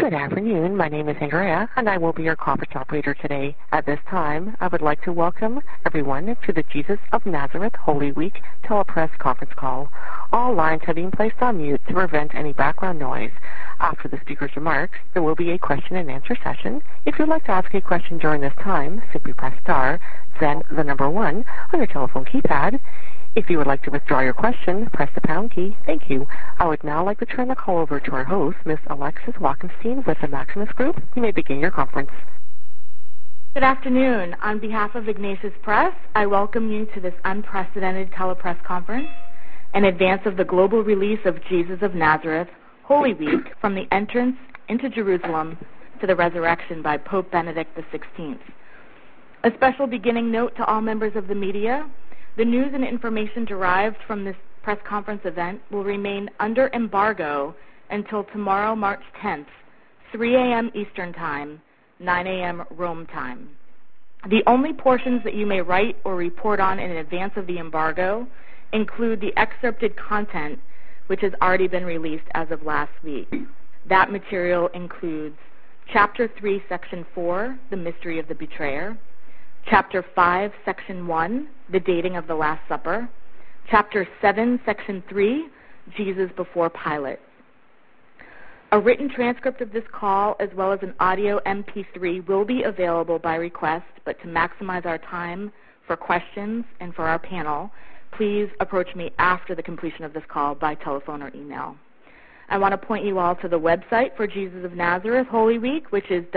Good afternoon. My name is Andrea, and I will be your conference operator today. At this time, I would like to welcome everyone to the Jesus of Nazareth Holy Week Telepress conference call. All lines have been placed on mute to prevent any background noise. After the speaker's remarks, there will be a question-and-answer session. If you'd like to ask a question during this time, simply press star, then the number 1 on your telephone keypad. If you would like to withdraw your question, press the pound key. Thank you. I would now like to turn the call over to our host, Ms. Alexis Walkenstein with the Maximus Group. You may begin your conference. Good afternoon. On behalf of Ignatius Press, I welcome you to this unprecedented telepress conference in advance of the global release of Jesus of Nazareth Holy Week, from the entrance into Jerusalem to the resurrection by Pope Benedict XVI. A special beginning note to all members of the media: the news and information derived from this press conference event will remain under embargo until tomorrow, March 10th, 3 a.m. Eastern Time, 9 a.m. Rome time. The only portions that you may write or report on in advance of the embargo include the excerpted content, which has already been released as of last week. That material includes Chapter 3, Section 4, The Mystery of the Betrayer; Chapter 5, Section 1, The Dating of the Last Supper; Chapter 7, Section 3, Jesus before Pilate. A written transcript of this call, as well as an audio MP3, will be available by request, but to maximize our time for questions and for our panel, please approach me after the completion of this call by telephone or email. I want to point you all to the website for Jesus of Nazareth Holy Week, which is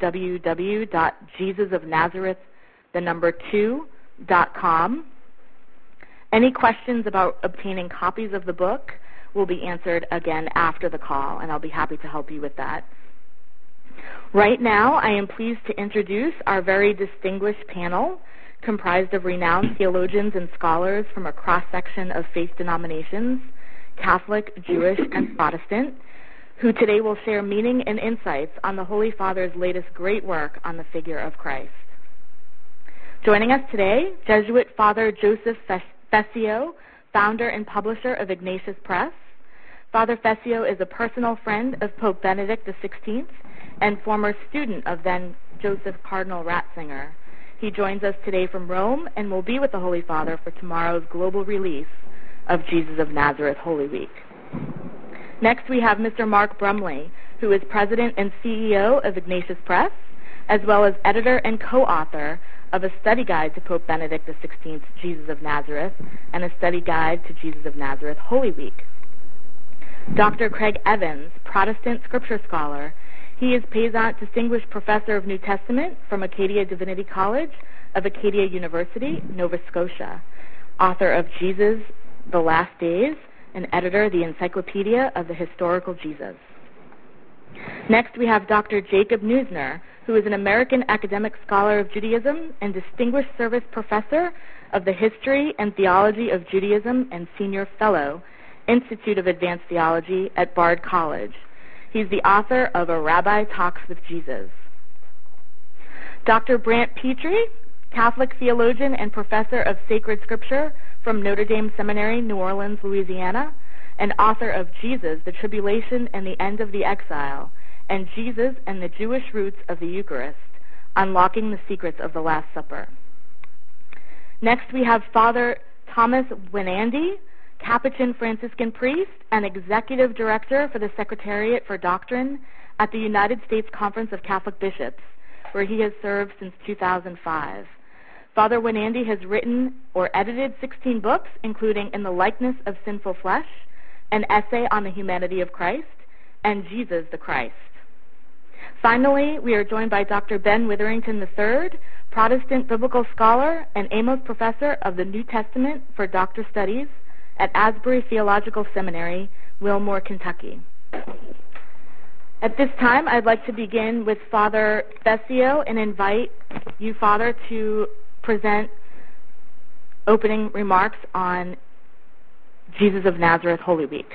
www.jesusofnazareth2.com. Any questions about obtaining copies of the book will be answered again after the call, and I'll be happy to help you with that. Right now, I am pleased to introduce our very distinguished panel, comprised of renowned theologians and scholars from a cross-section of faith denominations, Catholic, Jewish, and Protestant, who today will share meaning and insights on the Holy Father's latest great work on the figure of Christ. Joining us today, Jesuit Father Joseph Fessio, founder and publisher of Ignatius Press. Father Fessio is a personal friend of Pope Benedict XVI and former student of then Joseph Cardinal Ratzinger. He joins us today from Rome and will be with the Holy Father for tomorrow's global release of Jesus of Nazareth Holy Week. Next, we have Mr. Mark Brumley, who is president and CEO of Ignatius Press, as well as editor and co-author of a study guide to Pope Benedict XVI's Jesus of Nazareth and a study guide to Jesus of Nazareth Holy Week. Dr. Craig Evans, Protestant scripture scholar. He is Payzant Distinguished Professor of New Testament from Acadia Divinity College of Acadia University, Nova Scotia, author of Jesus, The Last Days, and editor of the Encyclopedia of the Historical Jesus. Next, we have Dr. Jacob Neusner, who is an American academic scholar of Judaism and Distinguished Service Professor of the History and Theology of Judaism and Senior Fellow, Institute of Advanced Theology at Bard College. He's the author of A Rabbi Talks with Jesus. Dr. Brant Petrie, Catholic theologian and professor of sacred scripture from Notre Dame Seminary, New Orleans, Louisiana, and author of Jesus, the Tribulation and the End of the Exile, and Jesus and the Jewish Roots of the Eucharist, Unlocking the Secrets of the Last Supper. Next, we have Father Thomas Winandy, Capuchin Franciscan priest and executive director for the Secretariat for Doctrine at the United States Conference of Catholic Bishops, where he has served since 2005. Father Winandy has written or edited 16 books, including In the Likeness of Sinful Flesh, an essay on the humanity of Christ, and Jesus the Christ. Finally, we are joined by Dr. Ben Witherington III, Protestant biblical scholar and Amos Professor of the New Testament for Doctor Studies at Asbury Theological Seminary, Wilmore, Kentucky. At this time, I'd like to begin with Father Fessio and invite you, Father, to present opening remarks on Jesus of Nazareth Holy Week.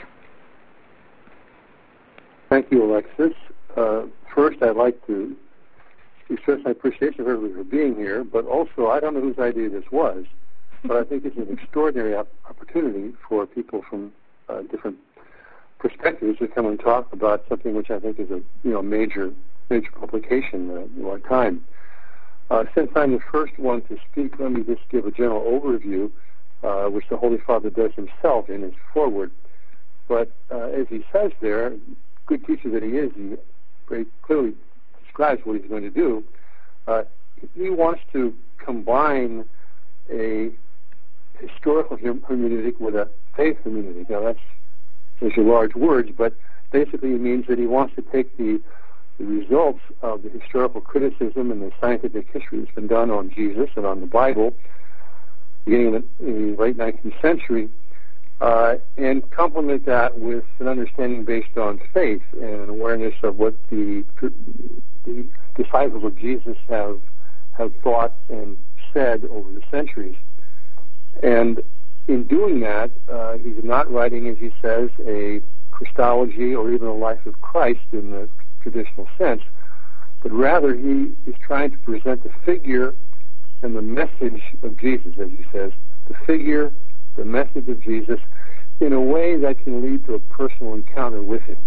Thank you, Alexis. First, I'd like to express my appreciation for everybody for being here, but also, I don't know whose idea this was, but I think it's an extraordinary opportunity for people from different perspectives to come and talk about something which I think is a major publication in our time. Since I'm the first one to speak, let me just give a general overview, which the Holy Father does himself in his foreword. But as he says there, good teacher that he is, he very clearly describes what he's going to do. He wants to combine a historical hermeneutic with a faith hermeneutic. Now, those are large words, but basically it means that he wants to take the results of the historical criticism and the scientific history that's been done on Jesus and on the Bible, beginning in the late 19th century, and complement that with an understanding based on faith and an awareness of what the disciples of Jesus have thought and said over the centuries. And in doing that, he's not writing, as he says, a Christology or even a life of Christ in the traditional sense, but rather he is trying to present the figure and the message of Jesus, as he says, the figure, the message of Jesus, in a way that can lead to a personal encounter with him.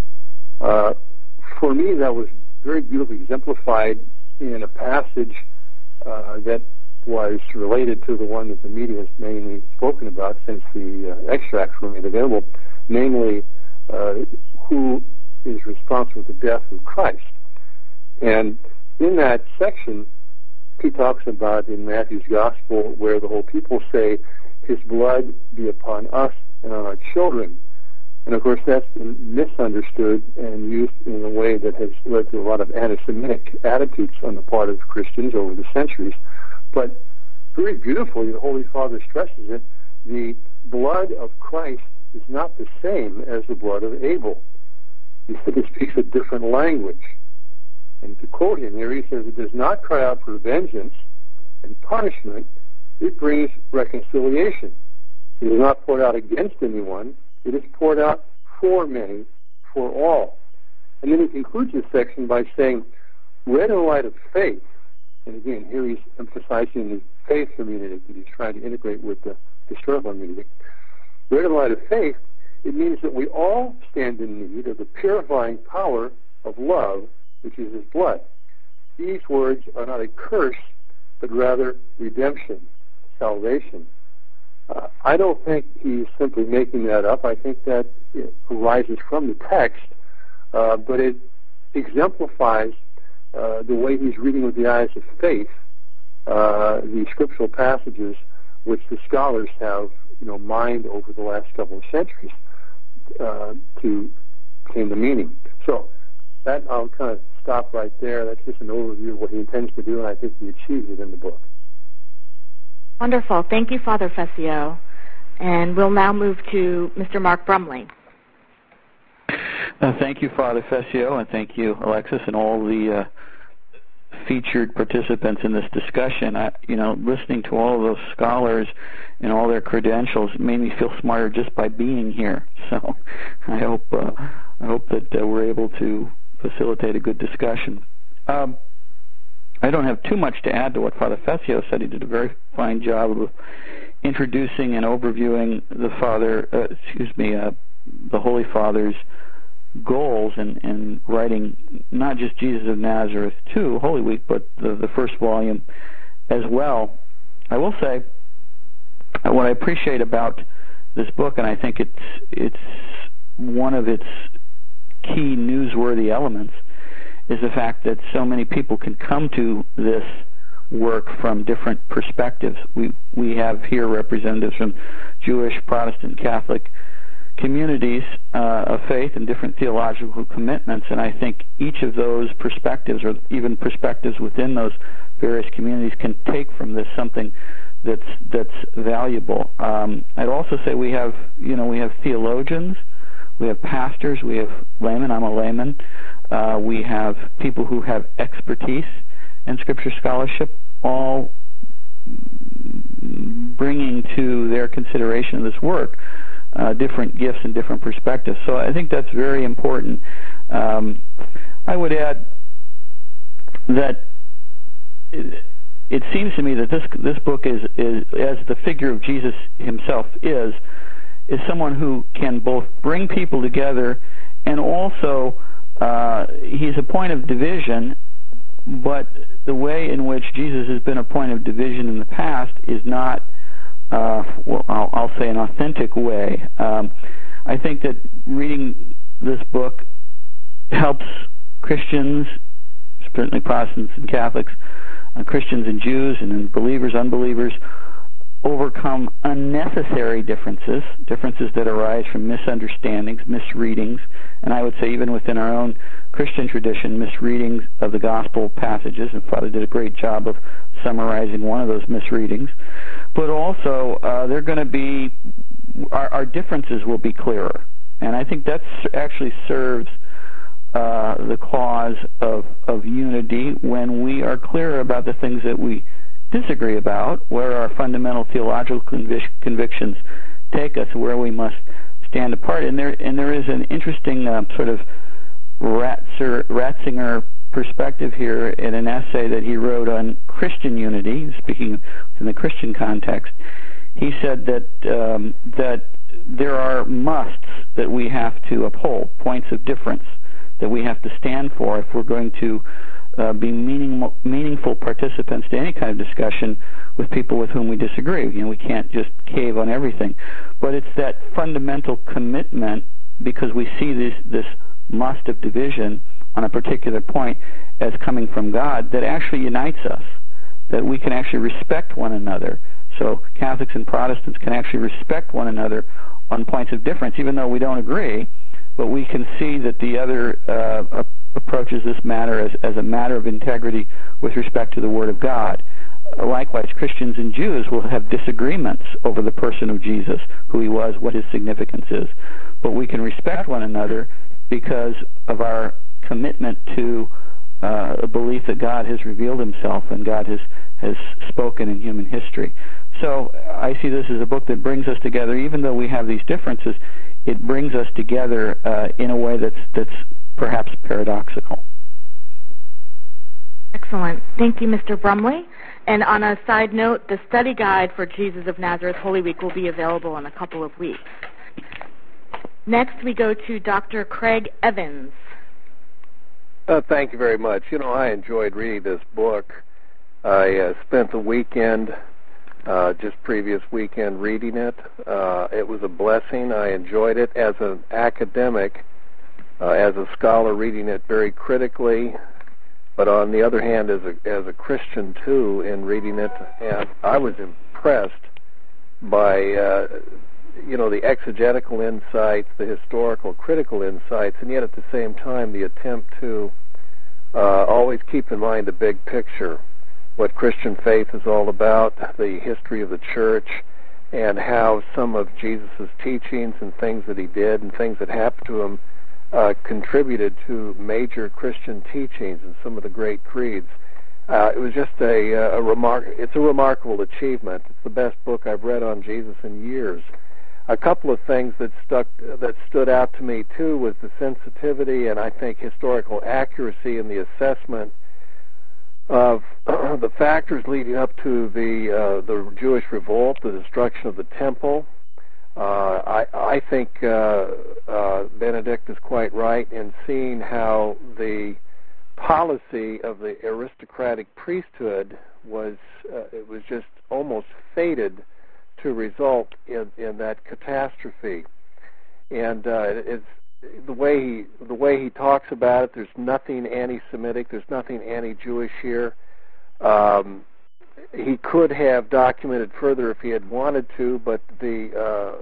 For me, that was very beautifully exemplified in a passage that was related to the one that the media has mainly spoken about since the extracts were made available, namely who is responsible for the death of Christ. And in that section, he talks about in Matthew's Gospel where the whole people say, his blood be upon us and on our children. And of course that's been misunderstood and used in a way that has led to a lot of anti-Semitic attitudes on the part of Christians over the centuries. But very beautifully, the Holy Father stresses it, the blood of Christ is not the same as the blood of Abel. He said it speaks a different language. And to quote him here, he says, it does not cry out for vengeance and punishment, it brings reconciliation. It is not poured out against anyone, it is poured out for many, for all. And then he concludes this section by saying, read in the light of faith, and again, here he's emphasizing the faith hermeneutic that he's trying to integrate with the historical hermeneutic. Read in the light of faith, it means that we all stand in need of the purifying power of love, which is his blood. These words are not a curse, but rather redemption, salvation. I don't think he's simply making that up. I think that it arises from the text, but it exemplifies the way he's reading with the eyes of faith the scriptural passages which the scholars have mined over the last couple of centuries to obtain the meaning. So that I'll kind of stop right there. That's just an overview of what he intends to do, and I think he achieves it in the book. Wonderful. Thank you, Father Fessio. And we'll now move to Mr. Mark Brumley. Thank you, Father Fessio, and thank you, Alexis, and all the featured participants in this discussion. Listening to all of those scholars and all their credentials made me feel smarter just by being here. So I hope that we're able to facilitate a good discussion. I don't have too much to add to what Father Fessio said. He did a very fine job of introducing and overviewing the Holy Father's goals in writing not just Jesus of Nazareth 2, Holy Week, but the first volume as well. I will say what I appreciate about this book, and I think it's one of its key newsworthy elements, is the fact that so many people can come to this work from different perspectives. We have here representatives from Jewish, Protestant, Catholic communities of faith and different theological commitments, and I think each of those perspectives, or even perspectives within those various communities, can take from this something that's valuable. I'd also say we have theologians, we have pastors, we have laymen. I'm a layman. We have people who have expertise in Scripture scholarship, all bringing to their consideration of this work different gifts and different perspectives. So I think that's very important. I would add that it seems to me that this book is as the figure of Jesus himself is is someone who can both bring people together, and also he's a point of division, but the way in which Jesus has been a point of division in the past is not, I'll say, an authentic way. I think that reading this book helps Christians, certainly Protestants and Catholics, Christians and Jews, and believers, unbelievers, overcome unnecessary differences that arise from misunderstandings, misreadings, and I would say even within our own Christian tradition, misreadings of the gospel passages, and Father did a great job of summarizing one of those misreadings. But also, they're going to be, our differences will be clearer. And I think that actually serves the cause of unity when we are clear about the things that we disagree about, where our fundamental theological convictions take us, where we must stand apart. And there is an interesting sort of Ratzinger perspective here in an essay that he wrote on Christian unity, speaking in the Christian context. He said that there are musts that we have to uphold, points of difference that we have to stand for if we're going to be meaningful participants to any kind of discussion with people with whom we disagree. We can't just cave on everything. But it's that fundamental commitment, because we see this must of division on a particular point as coming from God, that actually unites us, that we can actually respect one another. So Catholics and Protestants can actually respect one another on points of difference, even though we don't agree, but we can see that the other approaches this matter as a matter of integrity with respect to the Word of God. Likewise, Christians and Jews will have disagreements over the person of Jesus, who he was, what his significance is. But we can respect one another because of our commitment to a belief that God has revealed himself and God has spoken in human history. So I see this as a book that brings us together. Even though we have these differences, it brings us together in a way that's perhaps paradoxical. Excellent. Thank you, Mr. Brumley. And on a side note, the study guide for Jesus of Nazareth Holy Week will be available in a couple of weeks. Next, we go to Dr. Craig Evans. Thank you very much. I enjoyed reading this book. I spent the weekend, just previous weekend, reading it. It was a blessing. I enjoyed it as an academic, as a scholar, reading it very critically, but on the other hand, as a Christian too, in reading it, and I was impressed by the exegetical insights, the historical, critical insights, and yet at the same time the attempt to always keep in mind the big picture, what Christian faith is all about, the history of the church, and how some of Jesus' teachings and things that he did and things that happened to him contributed to major Christian teachings and some of the great creeds. It was just it's a remarkable achievement. It's the best book I've read on Jesus in years. A couple of things that stood out to me too was the sensitivity and I think historical accuracy in the assessment of the factors leading up to the Jewish revolt, the destruction of the temple. I think Benedict is quite right in seeing how the policy of the aristocratic priesthood was just almost fated to result in that catastrophe. And it's the way he talks about it. There's nothing anti-Semitic. There's nothing anti-Jewish here. He could have documented further if he had wanted to, but the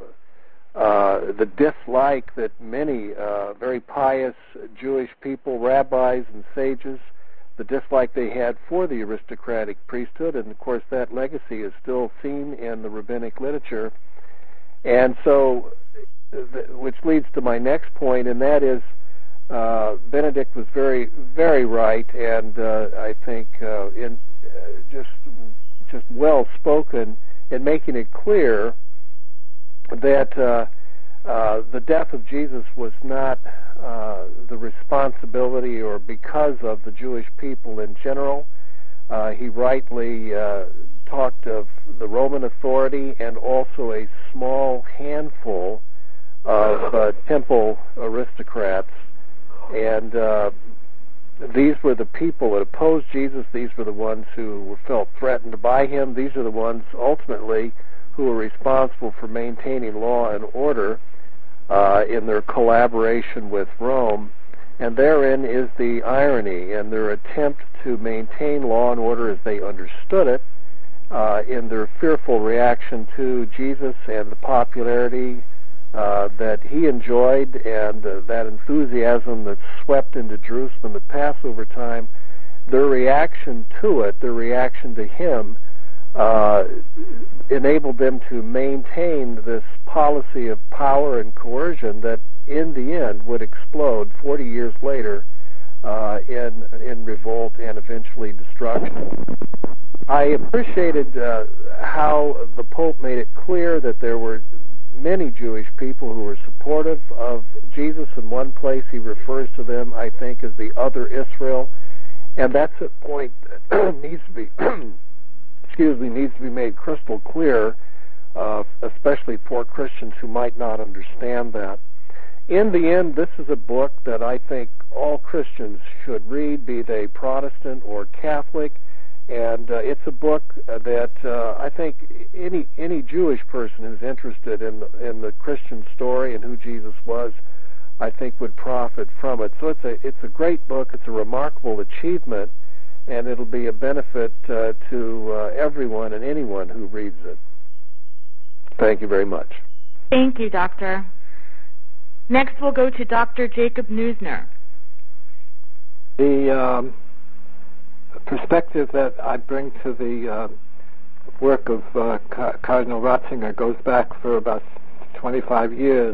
dislike that many very pious Jewish people, rabbis and sages, the dislike they had for the aristocratic priesthood, and of course that legacy is still seen in the rabbinic literature. And so, which leads to my next point, and that is Benedict was very, very right, and I think just well spoken in making it clear that the death of Jesus was not the responsibility or because of the Jewish people in general. He rightly talked of the Roman authority and also a small handful of temple aristocrats. And these were the people that opposed Jesus. These were the ones who felt threatened by him. These are the ones, ultimately, who were responsible for maintaining law and order in their collaboration with Rome. And therein is the irony in their attempt to maintain law and order as they understood it, in their fearful reaction to Jesus and the popularity that he enjoyed, and that enthusiasm that swept into Jerusalem at Passover time. Their reaction to it, their reaction to him, enabled them to maintain this policy of power and coercion that in the end would explode 40 years later in revolt and eventually destruction. I appreciated how the Pope made it clear that there were many Jewish people who were supportive of Jesus. In one place he refers to them, I think, as the other Israel, and that's a point that needs to be needs to be made crystal clear, especially for Christians who might not understand that. In the end, this is a book that I think all Christians should read, be they Protestant or Catholic, and it's a book that I think any Jewish person who's interested in the Christian story and who Jesus was, I think would profit from it. So it's a great book. It's a remarkable achievement, and it'll be a benefit to everyone and anyone who reads it. Thank you very much. Thank you, Doctor. Next, we'll go to Dr. Jacob Neusner. The perspective that I bring to the work of Cardinal Ratzinger goes back for about 25 years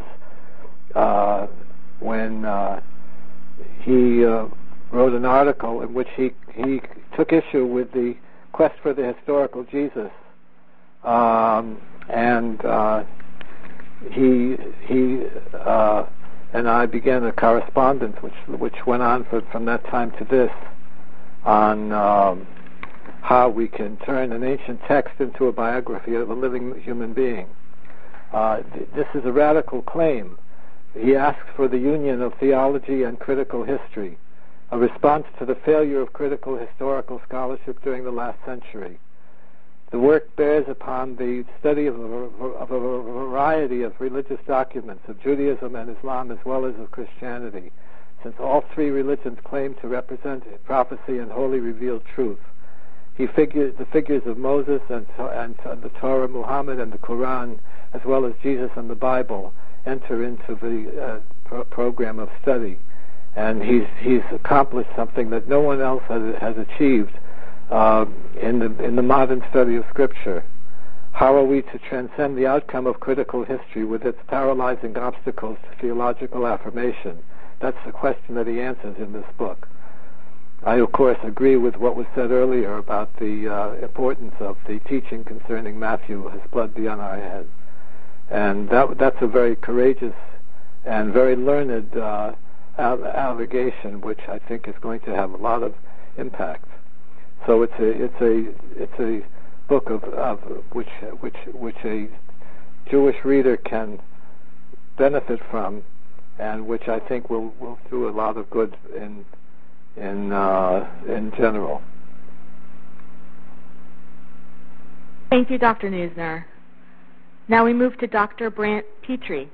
when he wrote an article in which he took issue with the quest for the historical Jesus, and he and I began a correspondence which went on from that time to this on how we can turn an ancient text into a biography of a living human being. This is a radical claim. He asks for the union of theology and critical history, a response to the failure of critical historical scholarship during the last century. The work bears upon the study of a variety of religious documents of Judaism and Islam as well as of Christianity, since all three religions claim to represent prophecy and wholly revealed truth. The figures of Moses and the Torah, Muhammad, and the Quran, as well as Jesus and the Bible, enter into the program of study. And he's accomplished something that no one else has achieved in the modern study of Scripture. How are we to transcend the outcome of critical history with its paralyzing obstacles to theological affirmation? That's the question that he answers in this book. I, of course, agree with what was said earlier about the importance of the teaching concerning Matthew, his blood be on our head. And that's a very courageous and very learned allegation, which I think is going to have a lot of impact. So it's a book of which a Jewish reader can benefit from, and which I think will do a lot of good in general. Thank you, Dr. Neusner. Now we move to Dr. Brant Petrie.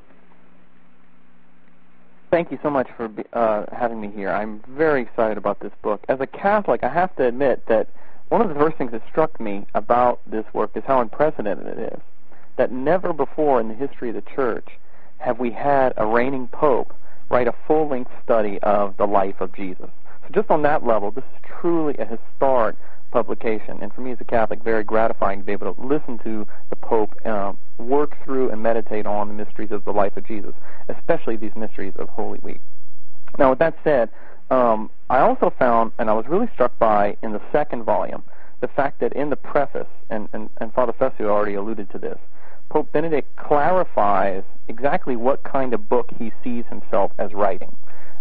Thank you so much for having me here. I'm very excited about this book. As a Catholic, I have to admit that one of the first things that struck me about this work is how unprecedented it is. That never before in the history of the Church have we had a reigning pope write a full-length study of the life of Jesus. So just on that level, this is truly a historic publication, and for me as a Catholic, very gratifying to be able to listen to the Pope work through and meditate on the mysteries of the life of Jesus, especially these mysteries of Holy Week. Now, with that said, I also found, and I was really struck by in the second volume, the fact that in the preface, and Father Fessio already alluded to this, Pope Benedict clarifies exactly what kind of book he sees himself as writing.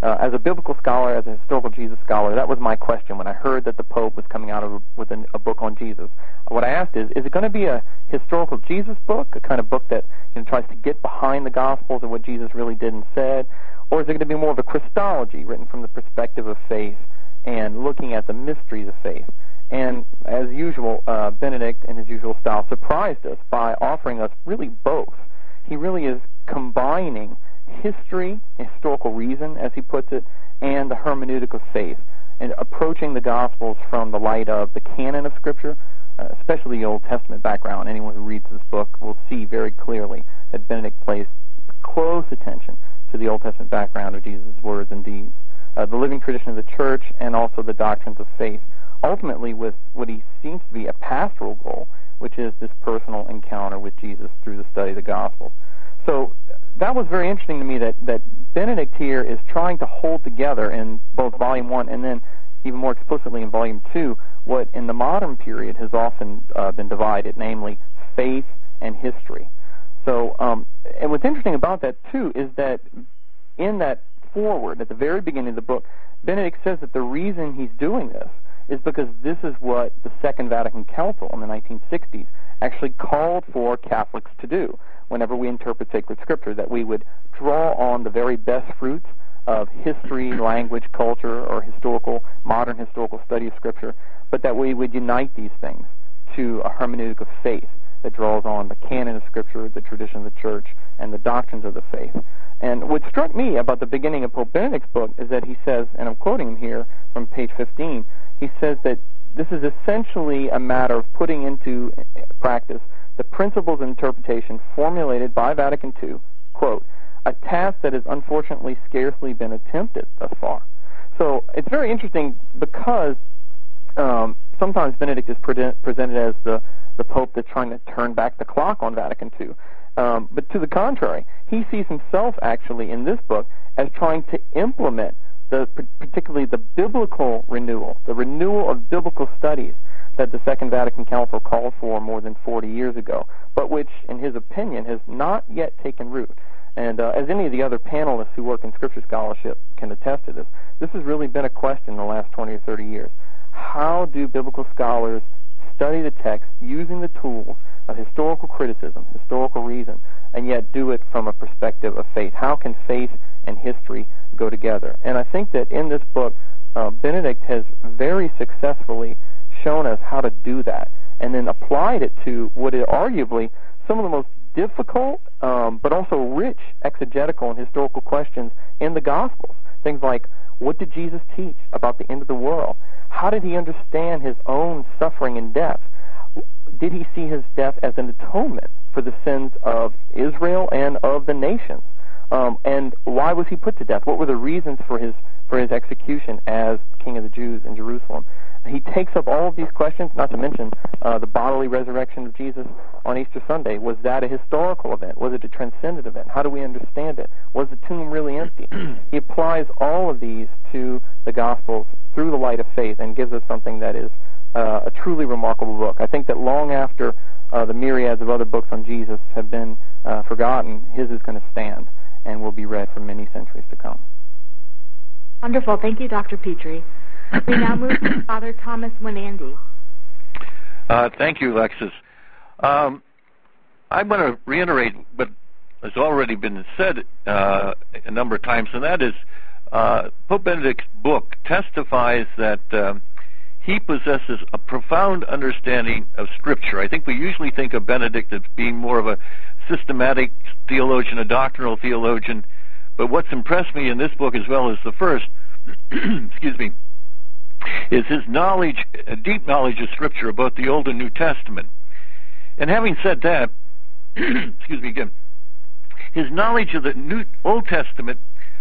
As a biblical scholar, as a historical Jesus scholar, that was my question when I heard that the Pope was coming out with a book on Jesus. What I asked is it going to be a historical Jesus book, a kind of book that tries to get behind the Gospels and what Jesus really did and said, or is it going to be more of a Christology written from the perspective of faith and looking at the mysteries of faith? And as usual, Benedict, in his usual style, surprised us by offering us really both. He really is combining history, historical reason, as he puts it, and the hermeneutic of faith, and approaching the Gospels from the light of the canon of Scripture, especially the Old Testament background. Anyone who reads this book will see very clearly that Benedict plays close attention to the Old Testament background of Jesus' words and deeds, the living tradition of the Church, and also the doctrines of faith, ultimately with what he seems to be a pastoral goal, which is this personal encounter with Jesus through the study of the Gospels. So that was very interesting to me that Benedict here is trying to hold together in both Volume 1 and then even more explicitly in Volume 2 what in the modern period has often been divided, namely faith and history. So, and what's interesting about that, too, is that in that foreword, at the very beginning of the book, Benedict says that the reason he's doing this is because this is what the Second Vatican Council in the 1960s actually called for Catholics to do whenever we interpret sacred scripture, that we would draw on the very best fruits of history, language, culture, or modern historical study of scripture, but that we would unite these things to a hermeneutic of faith that draws on the canon of scripture, the tradition of the church, and the doctrines of the faith. And what struck me about the beginning of Pope Benedict's book is that he says, and I'm quoting him here from page 15, he says that this is essentially a matter of putting into practice the principles of interpretation formulated by Vatican II, quote, a task that has unfortunately scarcely been attempted thus far. So it's very interesting because sometimes Benedict is presented as the Pope that's trying to turn back the clock on Vatican II. But to the contrary, he sees himself actually in this book as trying to implement particularly the biblical renewal, the renewal of biblical studies that the Second Vatican Council called for more than 40 years ago, but which, in his opinion, has not yet taken root. And as any of the other panelists who work in Scripture scholarship can attest to this has really been a question in the last 20 or 30 years. How do biblical scholars study the text using the tools of historical criticism, historical reason, and yet do it from a perspective of faith? How can faith and history go together? And I think that in this book, Benedict has very successfully shown us how to do that, and then applied it to what is arguably some of the most difficult but also rich exegetical and historical questions in the Gospels. Things like, what did Jesus teach about the end of the world? How did he understand his own suffering and death? Did he see his death as an atonement for the sins of Israel and of the nations? And why was he put to death? What were the reasons for his execution as King of the Jews in Jerusalem? He takes up all of these questions, not to mention the bodily resurrection of Jesus on Easter Sunday. Was that a historical event? Was it a transcendent event? How do we understand it? Was the tomb really empty? He applies all of these to the Gospels through the light of faith and gives us something that is a truly remarkable book. I think that long after the myriads of other books on Jesus have been forgotten, his is going to stand and will be read for many centuries to come. Wonderful. Thank you, Dr. Petrie. We now move to Father Thomas Winandy. Thank you, Alexis. I'm going to reiterate what has already been said a number of times, and that is Pope Benedict's book testifies that he possesses a profound understanding of Scripture. I think we usually think of Benedict as being more of a systematic theologian, a doctrinal theologian, but what's impressed me in this book as well as the first, excuse me, is his knowledge, a deep knowledge of Scripture, both the Old and New Testament. And having said that, excuse me again, his knowledge of the Old Testament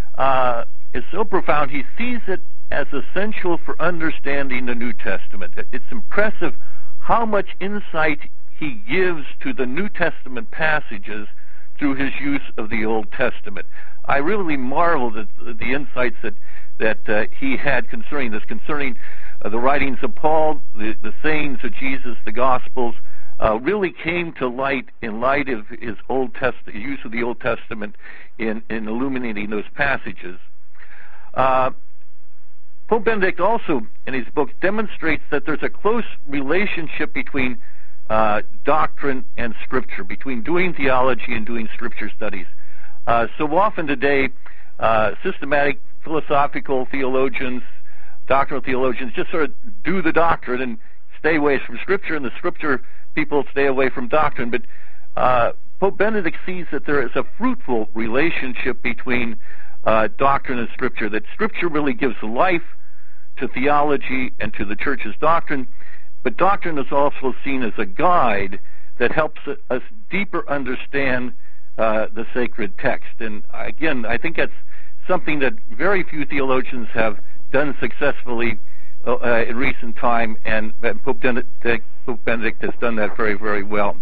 is so profound, he sees it as essential for understanding the New Testament. It's impressive how much insight he gives to the New Testament passages through his use of the Old Testament. I really marvel at the insights that he had concerning this, concerning the writings of Paul, the sayings of Jesus, the Gospels, really came to light in light of his use of the Old Testament in illuminating those passages. Pope Benedict also, in his book, demonstrates that there's a close relationship between doctrine and Scripture, between doing theology and doing Scripture studies. So often today, systematic philosophical theologians, doctrinal theologians, just sort of do the doctrine and stay away from Scripture, and the Scripture people stay away from doctrine. But Pope Benedict sees that there is a fruitful relationship between doctrine and Scripture, that Scripture really gives life to theology and to the Church's doctrine, but doctrine is also seen as a guide that helps us deeper understand the sacred text. And again, I think that's something that very few theologians have done successfully in recent time, and Pope Benedict has done that very, very well.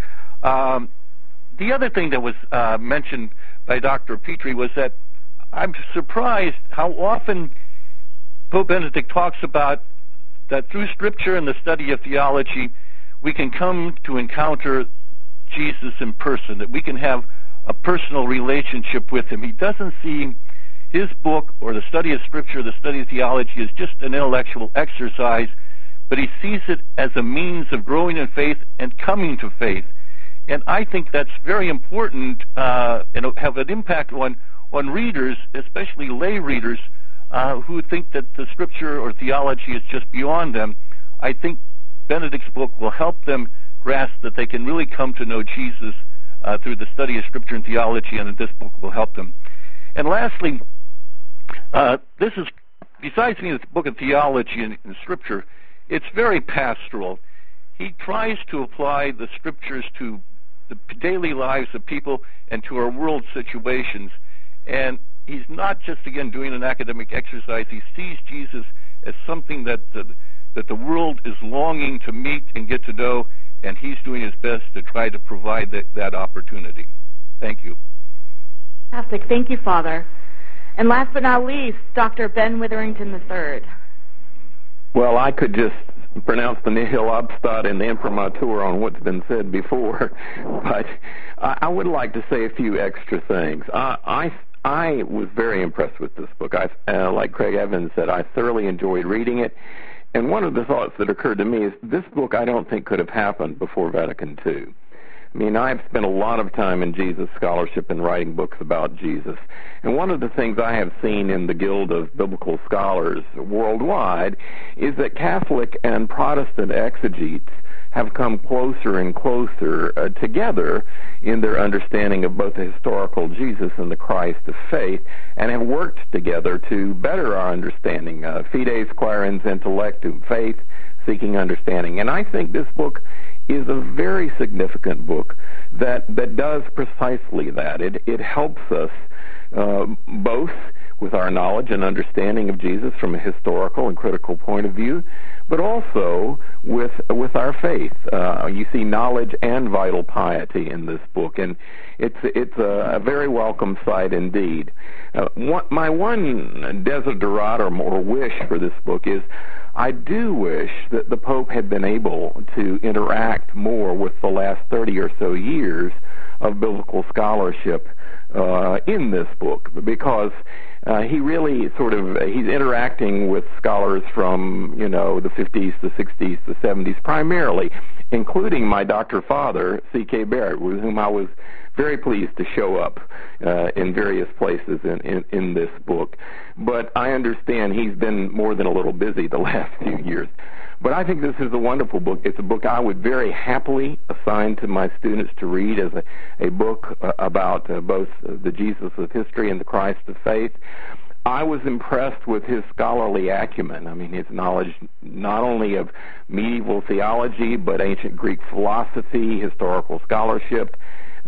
The other thing that was mentioned by Dr. Petrie was that I'm surprised how often Pope Benedict talks about that through Scripture and the study of theology, we can come to encounter Jesus in person, that we can have a personal relationship with him. He doesn't see his book or the study of Scripture, the study of theology, as just an intellectual exercise, but he sees it as a means of growing in faith and coming to faith. And I think that's very important and have an impact on readers, especially lay readers, who think that the Scripture or theology is just beyond them. I think Benedict's book will help them grasp that they can really come to know Jesus through the study of Scripture and theology, and this book will help them. And lastly, this is, besides being a book of theology and Scripture, it's very pastoral. He tries to apply the Scriptures to the daily lives of people and to our world situations. And he's not just, again, doing an academic exercise. He sees Jesus as something that the world is longing to meet and get to know, and he's doing his best to try to provide that opportunity. Thank you. Fantastic. Thank you, Father. And last but not least, Dr. Ben Witherington III. Well, I could just pronounce the nihil obstat and the imprimatur on what's been said before, but I would like to say a few extra things. I was very impressed with this book. Like Craig Evans said, I thoroughly enjoyed reading it. And one of the thoughts that occurred to me is this book I don't think could have happened before Vatican II. I mean, I've spent a lot of time in Jesus scholarship and writing books about Jesus. And one of the things I have seen in the Guild of Biblical Scholars worldwide is that Catholic and Protestant exegetes have come closer and closer together in their understanding of both the historical Jesus and the Christ of faith, and have worked together to better our understanding. Fides quaerens intellectum, faith seeking understanding. And I think this book is a very significant book that does precisely that. It helps us both with our knowledge and understanding of Jesus from a historical and critical point of view, but also with our faith. You see knowledge and vital piety in this book, and it's a very welcome sight indeed. My one desideratum or wish for this book is I do wish that the Pope had been able to interact more with the last 30 or so years of biblical scholarship in this book, because he really he's interacting with scholars from, the 50s, the 60s, the 70s primarily, including my Dr. Father, C.K. Barrett, with whom I was very pleased to show up in various places in this book. But I understand he's been more than a little busy the last few years. But I think this is a wonderful book. It's a book I would very happily assign to my students to read as a book about both the Jesus of history and the Christ of faith. I was impressed with his scholarly acumen. I mean, his knowledge not only of medieval theology, but ancient Greek philosophy, historical scholarship,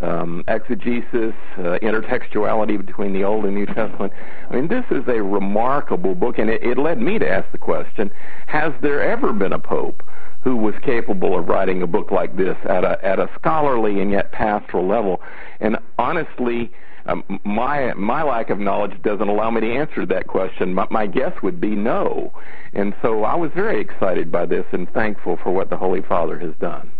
exegesis, intertextuality between the Old and New Testament. I mean, this is a remarkable book, and it led me to ask the question, has there ever been a pope who was capable of writing a book like this at a scholarly and yet pastoral level? And honestly, my lack of knowledge doesn't allow me to answer that question. My guess would be no. And so I was very excited by this and thankful for what the Holy Father has done.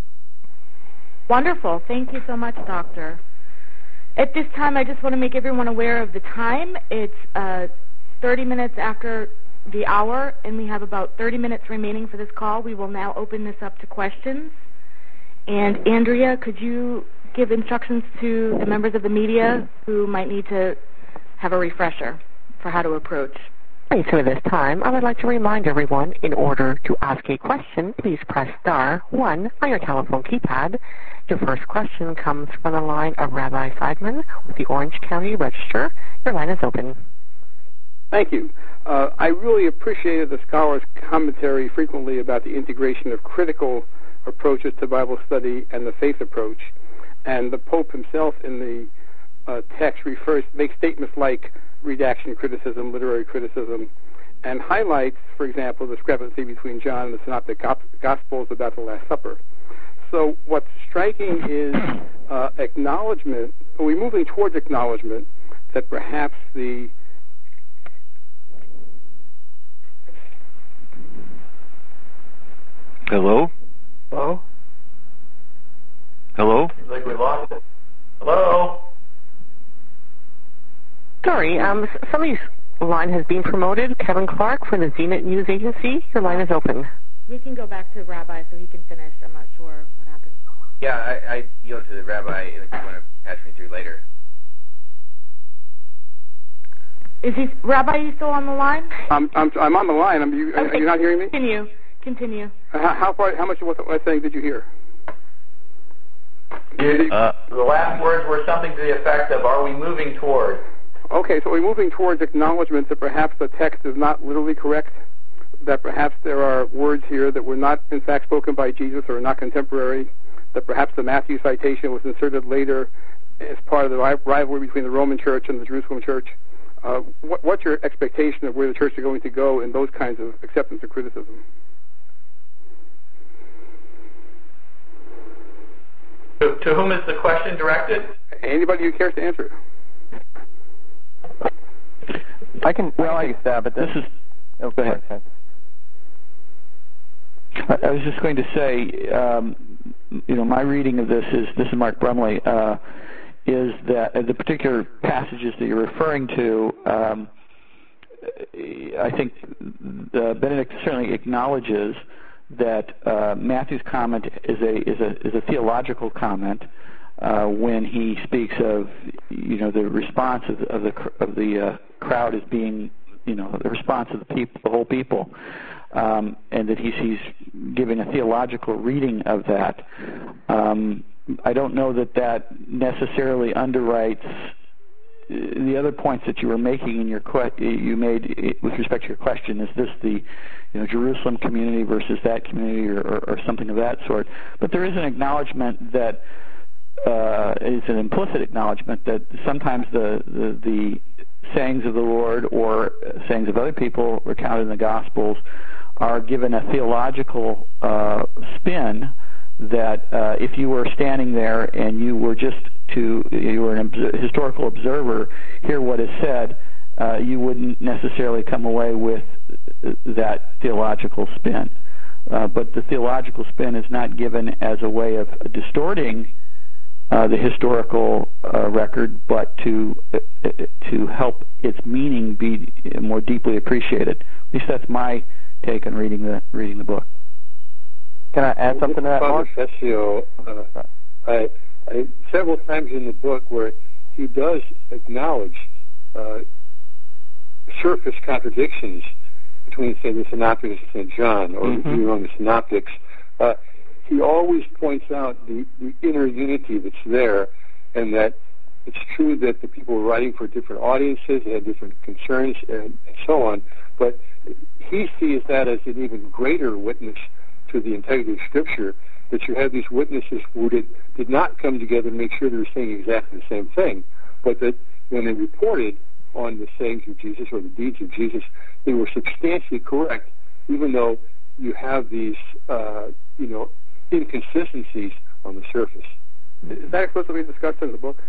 Wonderful. Thank you so much, Doctor. At this time, I just want to make everyone aware of the time. It's 30 minutes after the hour, and we have about 30 minutes remaining for this call. We will now open this up to questions. And Andrea, could you give instructions to the members of the media who might need to have a refresher for how to approach? Right, so at this time, I would like to remind everyone, in order to ask a question, please press star 1 on your telephone keypad. Your first question comes from the line of Rabbi Seidman with the Orange County Register. Your line is open. Thank you. I really appreciated the scholar's commentary frequently about the integration of critical approaches to Bible study and the faith approach. And the Pope himself in the text makes statements like redaction criticism, literary criticism, and highlights, for example, the discrepancy between John and the Synoptic Gospels about the Last Supper. So what's striking is acknowledgement, are we moving towards acknowledgement that perhaps the Hello? Hello? Hello? I think we lost it. Hello? Sorry, somebody's line has been promoted. Kevin Clark from the Zenit News Agency. Your line is open. We can go back to Rabbi so he can finish. I'm not sure what happened. Yeah, I yield to the Rabbi if you want to patch me through later. Rabbi, are you still on the line? I'm on the line. Are you not hearing me? Continue. How much of what I was saying did you hear? The last words were something to the effect of, are we moving toward? Okay, so we're moving towards acknowledgement that perhaps the text is not literally correct, that perhaps there are words here that were not in fact spoken by Jesus or are not contemporary, that perhaps the Matthew citation was inserted later as part of the rivalry between the Roman Church and the Jerusalem Church. What's your expectation of where the church is going to go in those kinds of acceptance of criticism? To whom is the question directed? Anybody who cares to answer. I can take a stab at this. Go ahead. I was just going to say, my reading of this is Mark Brumley, is that the particular passages that you're referring to, I think Benedict certainly acknowledges that Matthew's comment is a theological comment when he speaks of the response of the crowd as being the response of the whole people, and that he's giving a theological reading of that. I don't know that necessarily underwrites the other points that you were making in you made with respect to your question. Is this the Jerusalem community versus that community, or something of that sort? But there is an acknowledgement that is an implicit acknowledgement that sometimes the sayings of the Lord or sayings of other people recounted in the Gospels are given a theological spin. That if you were standing there and you were an historical observer, hear what is said, you wouldn't necessarily come away with that theological spin. But the theological spin is not given as a way of distorting the historical record, but to help its meaning be more deeply appreciated. At least that's my take on reading the book. Can I add something to that, Mark? Fessio, several times in the book where he does acknowledge surface contradictions between, say, the Synoptics and St. John, or among the Synoptics, he always points out the inner unity that's there, and that it's true that the people were writing for different audiences, they had different concerns, and so on, but he sees that as an even greater witness to the integrity of Scripture, that you have these witnesses who did not come together to make sure they were saying exactly the same thing, but that when they reported on the sayings of Jesus or the deeds of Jesus, they were substantially correct, even though you have these, inconsistencies on the surface. Is that explicitly discussed in the book?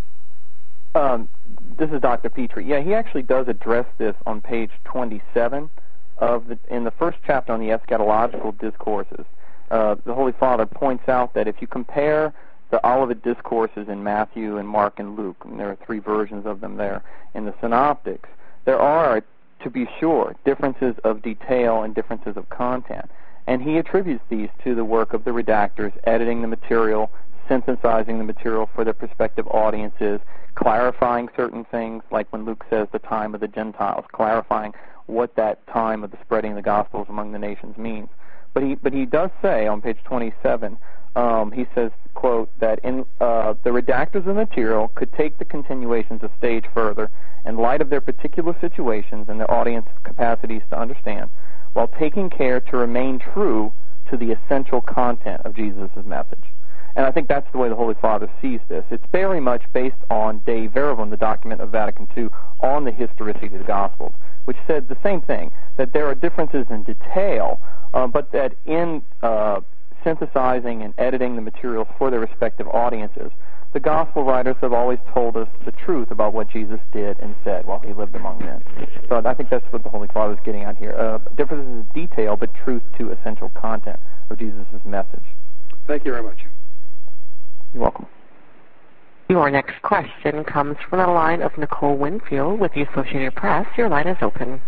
This is Dr. Petrie. Yeah, he actually does address this on page 27 in the first chapter on the eschatological discourses. The Holy Father points out that if you compare the Olivet Discourses in Matthew and Mark and Luke, and there are 3 versions of them there, in the Synoptics, there are to be sure, differences of detail and differences of content. And he attributes these to the work of the redactors, editing the material, synthesizing the material for their prospective audiences, clarifying certain things, like when Luke says the time of the Gentiles, clarifying what that time of the spreading of the Gospels among the nations means. But he does say on page 27, he says, quote, that in the redactors of the material could take the continuations a stage further in light of their particular situations and their audience capacities to understand, while taking care to remain true to the essential content of Jesus' message. And I think that's the way the Holy Father sees this. It's very much based on Dei Verbum, the document of Vatican II, on the historicity of the Gospels, which said the same thing, that there are differences in detail, but that in synthesizing and editing the materials for their respective audiences, the Gospel writers have always told us the truth about what Jesus did and said while he lived among men. So I think that's what the Holy Father is getting at here. Differences in detail, but truth to essential content of Jesus' message. Thank you very much. You're welcome. Your next question comes from the line of Nicole Winfield with the Associated Press. Your line is open.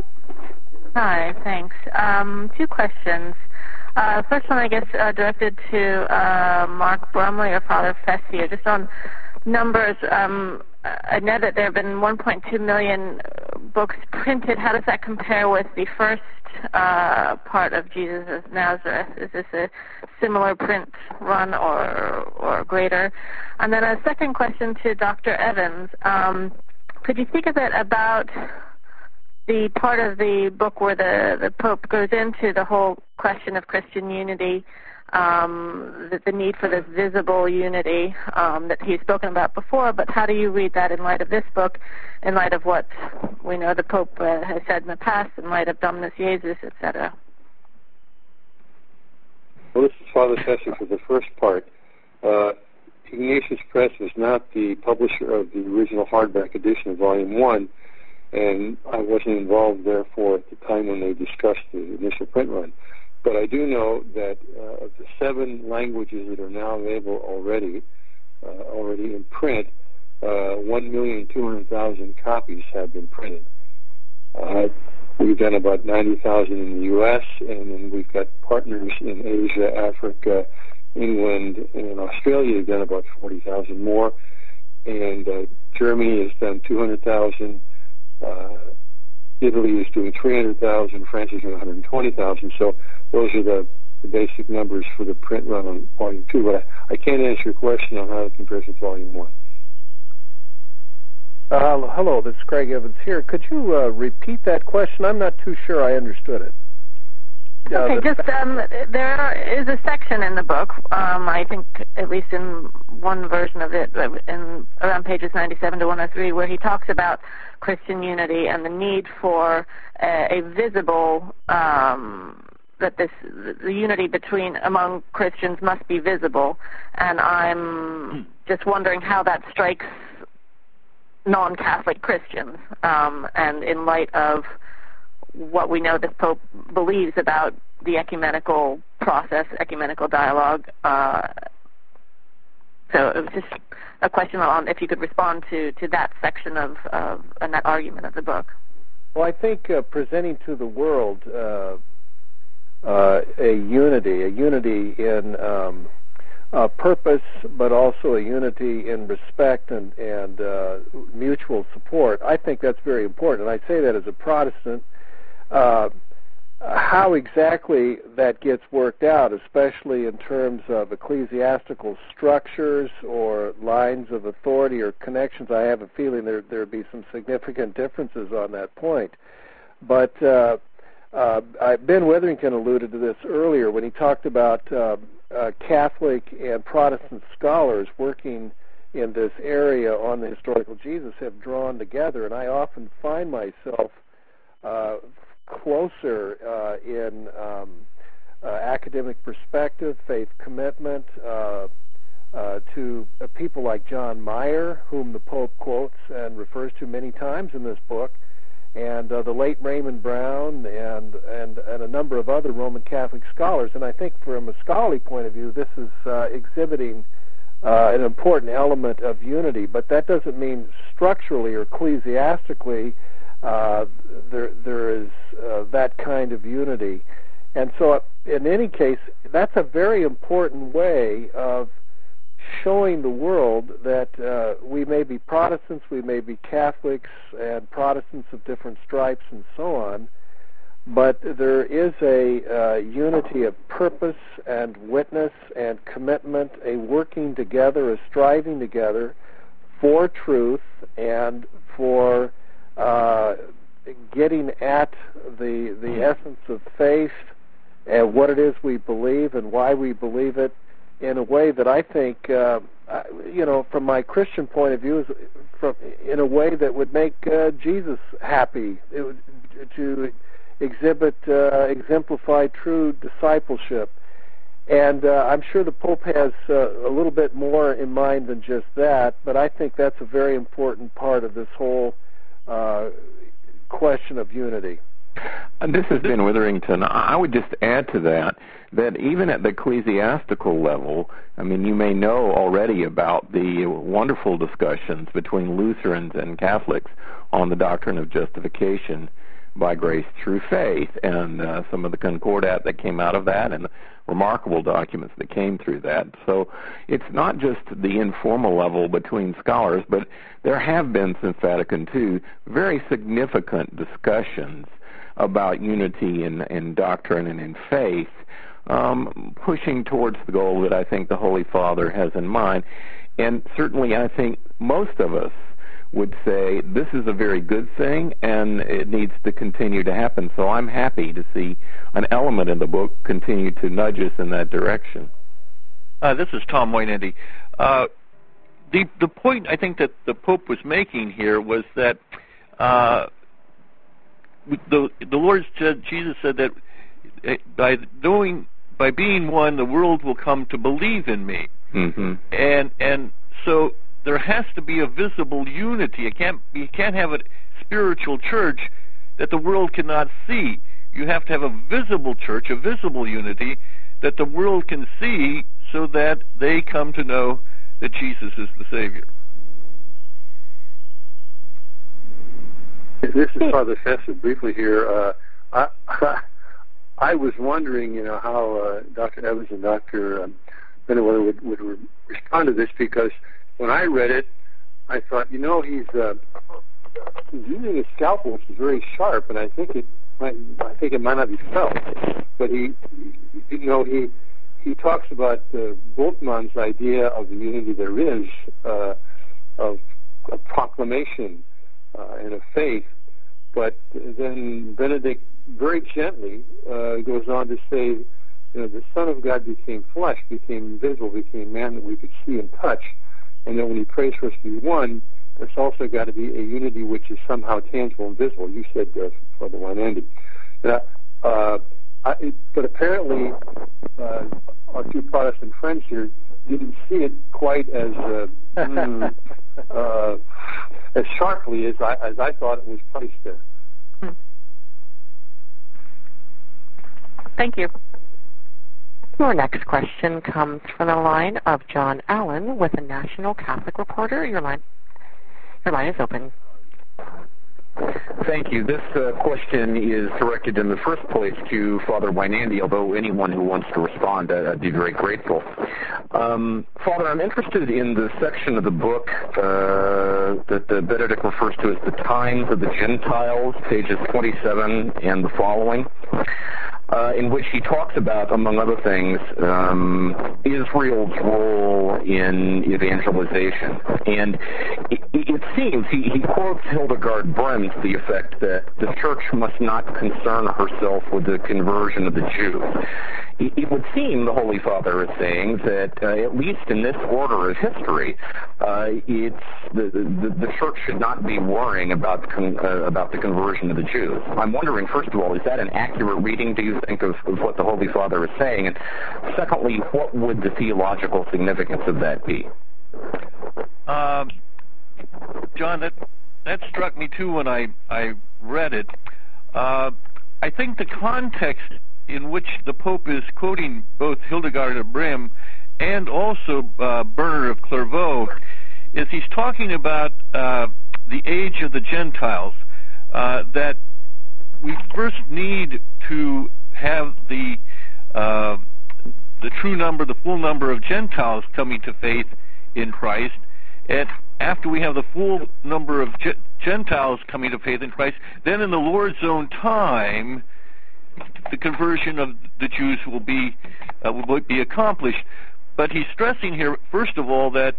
Hi, thanks. Two questions. First one, I guess, directed to Mark Brumley or Father Fessio. Just on numbers, I know that there have been 1.2 million books printed. How does that compare with the first part of Jesus of Nazareth? Is this a similar print run or greater? And then a second question to Dr. Evans. Could you speak a bit about the part of the book where the Pope goes into the whole question of Christian unity, the need for this visible unity that he's spoken about before, but how do you read that in light of this book, in light of what we know the Pope has said in the past, in light of Dominus Jesus, etc.? Well, this is Father Fessio for the first part. Ignatius Press is not the publisher of the original hardback edition of Volume 1, and I wasn't involved, therefore, at the time when they discussed the initial print run. But I do know that of the 7 languages that are now available already in print, 1,200,000 copies have been printed. We've done about 90,000 in the U.S., and then we've got partners in Asia, Africa, England, and Australia have done about 40,000 more. And Germany has done 200,000. Italy is doing 300,000. France is doing 120,000. So those are the basic numbers for the print run on Volume 2. But I can't answer your question on how it compares with Volume 1. Hello, this is Craig Evans here. Could you repeat that question? I'm not too sure I understood it. Okay, there is a section in the book, I think at least in one version of it, in around pages 97 to 103, where he talks about Christian unity and the need for a visible, that the unity among Christians must be visible. And I'm just wondering how that strikes non-Catholic Christians, and in light of what we know the Pope believes about the ecumenical process, ecumenical dialogue. So it was just a question on if you could respond to that section of and that argument of the book. Well, I think presenting to the world a unity in purpose, but also a unity in respect and mutual support, I think that's very important. And I say that as a Protestant. How exactly that gets worked out, especially in terms of ecclesiastical structures or lines of authority or connections, I have a feeling there'd be some significant differences on that point. But Ben Witherington alluded to this earlier when he talked about Catholic and Protestant scholars working in this area on the historical Jesus have drawn together, and I often find myself closer in academic perspective, faith commitment, to people like John Meyer, whom the Pope quotes and refers to many times in this book, and the late Raymond Brown, and a number of other Roman Catholic scholars. And I think from a scholarly point of view, this is exhibiting an important element of unity. But that doesn't mean structurally or ecclesiastically there is that kind of unity. And so in any case, that's a very important way of showing the world that we may be Protestants, we may be Catholics, and Protestants of different stripes and so on, but there is a unity of purpose and witness and commitment, a working together, a striving together for truth and for getting at the essence of faith and what it is we believe and why we believe it in a way that I think, from my Christian point of view, is in a way that would make Jesus happy. It would, to exemplify true discipleship. And I'm sure the Pope has a little bit more in mind than just that, but I think that's a very important part of this whole question of unity. This is Ben Witherington. I would just add to that even at the ecclesiastical level, I mean, you may know already about the wonderful discussions between Lutherans and Catholics on the doctrine of justification by grace through faith, and some of the concordat that came out of that, and the remarkable documents that came through that. So it's not just the informal level between scholars, but there have been, since Vatican II, very significant discussions about unity in doctrine and in faith, pushing towards the goal that I think the Holy Father has in mind. And certainly I think most of us would say this is a very good thing and it needs to continue to happen. So I'm happy to see an element in the book continue to nudge us in that direction. This is Tom Weinandy. The point I think that the Pope was making here was that the Lord said, Jesus said that by being one, the world will come to believe in me. Mm-hmm. And so there has to be a visible unity. You can't have a spiritual church that the world cannot see. You have to have a visible church, a visible unity that the world can see, so that they come to know that Jesus is the Savior. This is Father Fessa briefly here. I was wondering, how Dr. Evans and Dr. Benewether would respond to this, because when I read it, I thought, he's using a scalpel, which is very sharp, and I think it might not be felt, but he talks about Bultmann's idea of the unity there is of a proclamation and of faith, but then Benedict very gently goes on to say, the Son of God became flesh, became visible, became man that we could see and touch, and then when he prays for us to be one, there's also got to be a unity which is somehow tangible and visible. You said, Father Weinandy. But apparently, our two Protestant friends here didn't see it quite as sharply as I thought it was placed there. Thank you. Your next question comes from the line of John Allen with the National Catholic Reporter. Your line is open. Thank you. This question is directed in the first place to Father Weinandy, although anyone who wants to respond, I'd be very grateful. Father, I'm interested in the section of the book that Benedict refers to as the Times of the Gentiles, pages 27 and the following, in which he talks about, among other things, Israel's role in evangelization. And it seems, he quotes Hildegard Brenn to the effect that the church must not concern herself with the conversion of the Jews. It would seem the Holy Father is saying that, at least in this order of history, the church should not be worrying about the conversion of the Jews. I'm wondering, first of all, is that an accurate reading, do you think, of what the Holy Father is saying? And secondly, what would the theological significance of that be? John, that struck me too when I read it. I think the context in which the Pope is quoting both Hildegard of Brim and also Bernard of Clairvaux is he's talking about the age of the Gentiles. that we first need to have the true number, the full number of Gentiles coming to faith in Christ, and after we have the full number of Gentiles coming to faith in Christ, then in the Lord's own time, the conversion of the Jews will be accomplished. But he's stressing here, first of all, that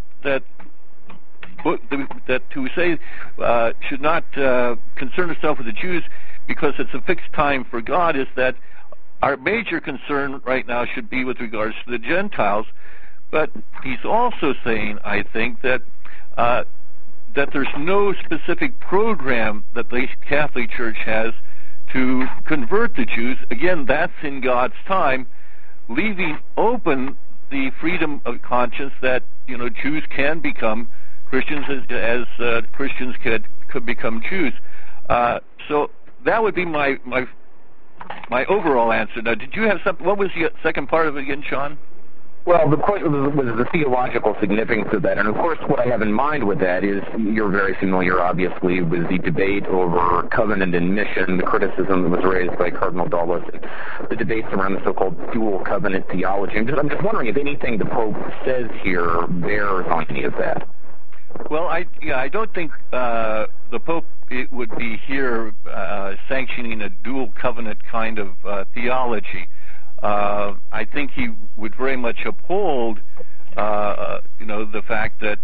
to say should not concern himself with the Jews because it's a fixed time for God is that our major concern right now should be with regards to the Gentiles. But he's also saying, I think, that there's no specific program that the Catholic Church has to convert the Jews. Again, that's in God's time, leaving open the freedom of conscience that Jews can become Christians as Christians could become Jews. So that would be my overall answer. Now, did you have something? What was the second part of it again, Sean? Well, the question was the theological significance of that. And, of course, what I have in mind with that is you're very familiar, obviously, with the debate over covenant and mission, the criticism that was raised by Cardinal Dulles, and the debates around the so-called dual covenant theology. I'm just wondering if anything the Pope says here bears on any of that. Well, I don't think the Pope would be here sanctioning a dual covenant kind of theology. I think he would very much uphold, the fact that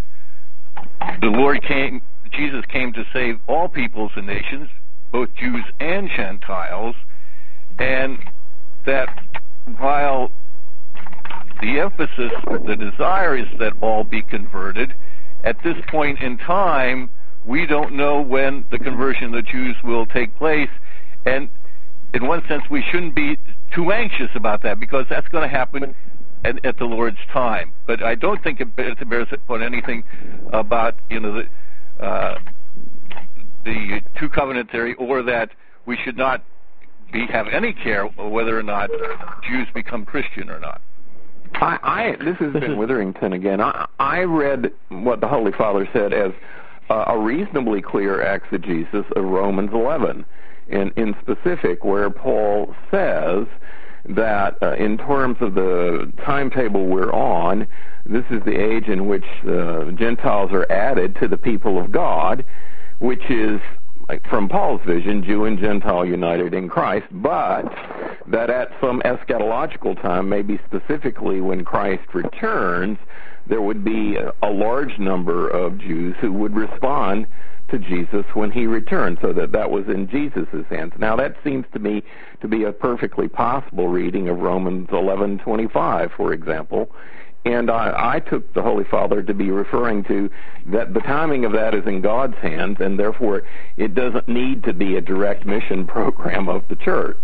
Jesus came to save all peoples and nations, both Jews and Gentiles, and that while the emphasis, the desire is that all be converted, at this point in time, we don't know when the conversion of the Jews will take place, and in one sense, we shouldn't be too anxious about that because that's going to happen at the Lord's time. But I don't think it bears upon anything about the two covenant theory, or that we should not have any care whether or not Jews become Christian or not. This is Ben Witherington again. I read what the Holy Father said as a reasonably clear exegesis of Romans 11. In specific, where Paul says that in terms of the timetable we're on, this is the age in which Gentiles are added to the people of God, which is, from Paul's vision, Jew and Gentile united in Christ, but that at some eschatological time, maybe specifically when Christ returns, there would be a large number of Jews who would respond to Jesus when he returned, so that was in Jesus' hands. Now, that seems to me to be a perfectly possible reading of Romans 11:25, for example, and I took the Holy Father to be referring to that the timing of that is in God's hands, and therefore it doesn't need to be a direct mission program of the Church.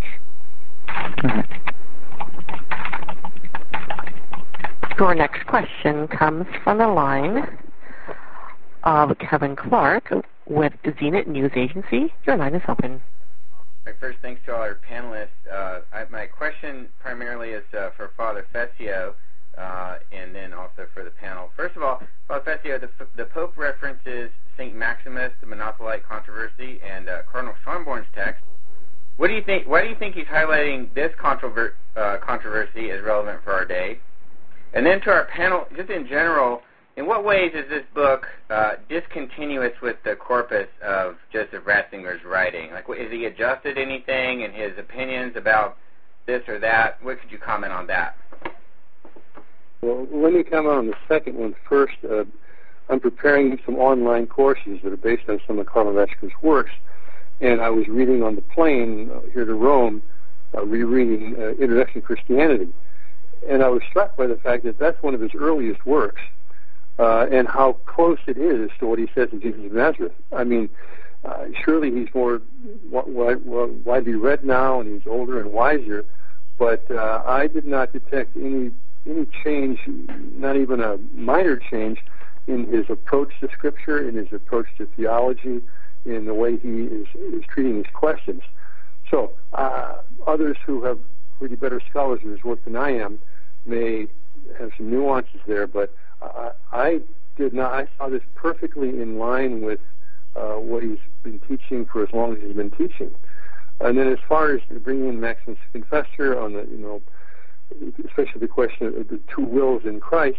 Your next question comes from the line of Kevin Clark with Zenit News Agency. Your line is open. My first thanks to all our panelists. My question primarily is for Father Fessio, and then also for the panel. First of all, Father Fessio, the Pope references St. Maximus, the Monothelite controversy, and Cardinal Schönborn's text. What do you think? Why do you think he's highlighting this controversy as relevant for our day? And then to our panel, just in general, in what ways is this book discontinuous with the corpus of Joseph Ratzinger's writing? Like, has he adjusted anything in his opinions about this or that? What could you comment on that? Well, let me comment on the second one first. I'm preparing some online courses that are based on some of Cardinal Ratzinger's works, and I was reading on the plane here to Rome, rereading Introduction to Christianity, and I was struck by the fact that that's one of his earliest works. And how close it is to what he says in Jesus of Nazareth. I mean, surely he's more widely read now, and he's older and wiser, but I did not detect any change, not even a minor change, in his approach to Scripture, in his approach to theology, in the way he is treating his questions. So others who have really better scholars of his work than I am may have some nuances there, but I did not. I saw this perfectly in line with what he's been teaching for as long as he's been teaching. And then as far as bringing in Maximus the Confessor on the, especially the question of the two wills in Christ,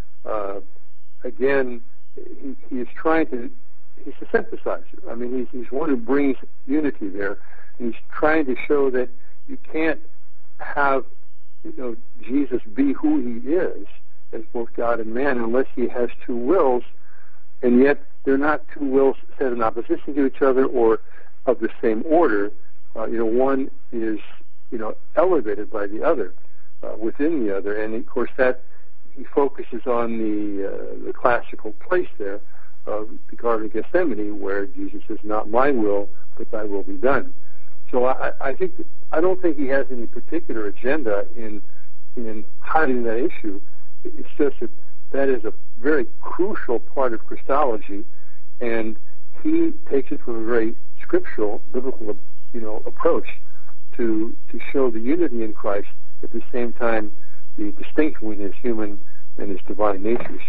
again, he is trying to, he's a synthesizer. I mean, he's one who brings unity there. And he's trying to show that you can't have, Jesus be who he is as both God and man unless he has two wills, and yet they're not two wills set in opposition to each other or of the same order. One is, elevated by the other, within the other, and of course that he focuses on the classical place there of the Garden of Gethsemane, where Jesus says, "Not my will, but thy will be done." So I don't think he has any particular agenda in hiding that issue. It's just that is a very crucial part of Christology, and he takes it from a very scriptural, biblical, approach to show the unity in Christ, at the same time the distinction between his human and his divine natures.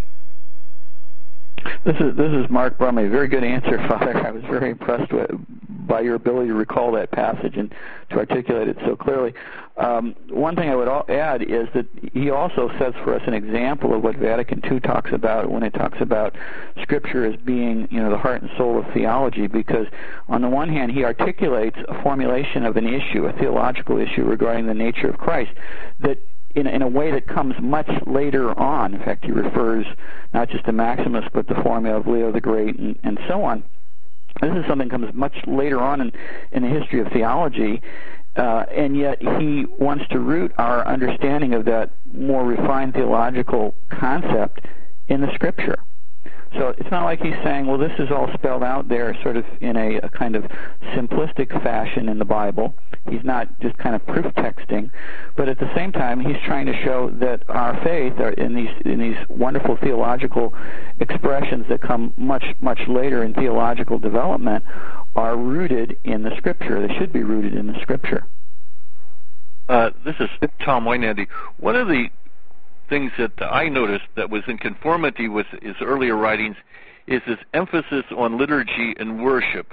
This is Mark Brumley. Very good answer, Father. I was very impressed by your ability to recall that passage and to articulate it so clearly. One thing I would add is that he also sets for us an example of what Vatican II talks about when it talks about Scripture as being, the heart and soul of theology, because on the one hand, he articulates a formulation of an issue, a theological issue regarding the nature of Christ, that in a way that comes much later on. In fact, he refers not just to Maximus, but the formula of Leo the Great and so on. This is something that comes much later on in the history of theology, and yet he wants to root our understanding of that more refined theological concept in the Scripture. So it's not like he's saying, well, this is all spelled out there sort of in a kind of simplistic fashion in the Bible. He's not just kind of proof texting, but at the same time, he's trying to show that our faith in these wonderful theological expressions that come much, much later in theological development are rooted in the Scripture. They should be rooted in the Scripture. This is Tom Weinandy. One of the things that I noticed that was in conformity with his earlier writings is his emphasis on liturgy and worship.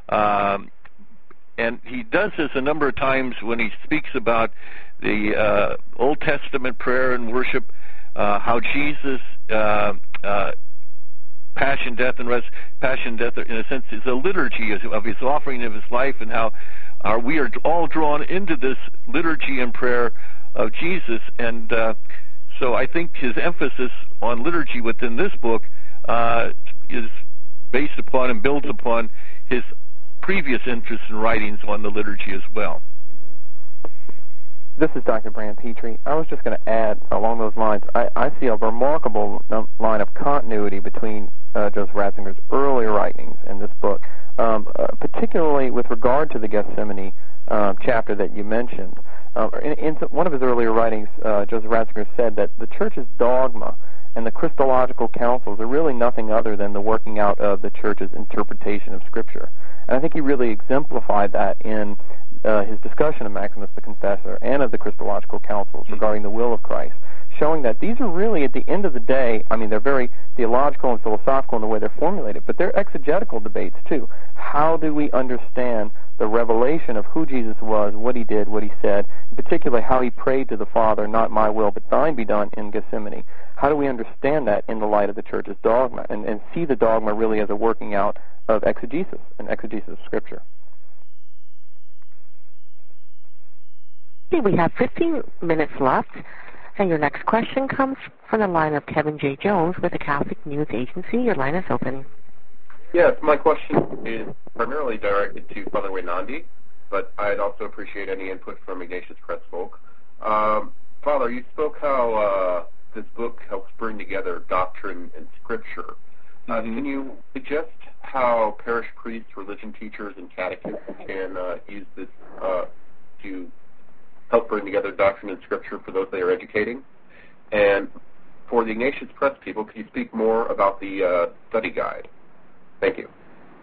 And he does this a number of times when he speaks about the Old Testament prayer and worship, how Jesus' passion, death, in a sense, is a liturgy of his offering of his life, and how we are all drawn into this liturgy and prayer of Jesus. And so I think his emphasis on liturgy within this book is based upon and builds upon his previous interest in writings on the liturgy as well. This is Dr. Brand Petrie. I was just going to add along those lines, I see a remarkable line of continuity between Joseph Ratzinger's earlier writings in this book, particularly with regard to the Gethsemane chapter that you mentioned. In one of his earlier writings, Joseph Ratzinger said that the Church's dogma and the Christological councils are really nothing other than the working out of the Church's interpretation of Scripture. And I think he really exemplified that in his discussion of Maximus the Confessor and of the Christological councils regarding the will of Christ, showing that these are really, at the end of the day, they're very theological and philosophical in the way they're formulated, but they're exegetical debates too. How do we understand the revelation of who Jesus was, what he did, what he said, in particular how he prayed to the Father, "Not my will, but thine be done," in Gethsemane? How do we understand that in the light of the Church's dogma and see the dogma really as a working out of exegesis, and exegesis of Scripture? Okay, we have 15 minutes left, and your next question comes from the line of Kevin J. Jones with the Catholic News Agency. Your line is open. Yes, my question is primarily directed to Father Weinandy, but I'd also appreciate any input from Ignatius Press folk. Father, you spoke how this book helps bring together doctrine and Scripture. Can you suggest how parish priests, religion teachers, and catechists can use this to help bring together doctrine and Scripture for those they are educating? And for the Ignatius Press people, can you speak more about the study guide? Thank you.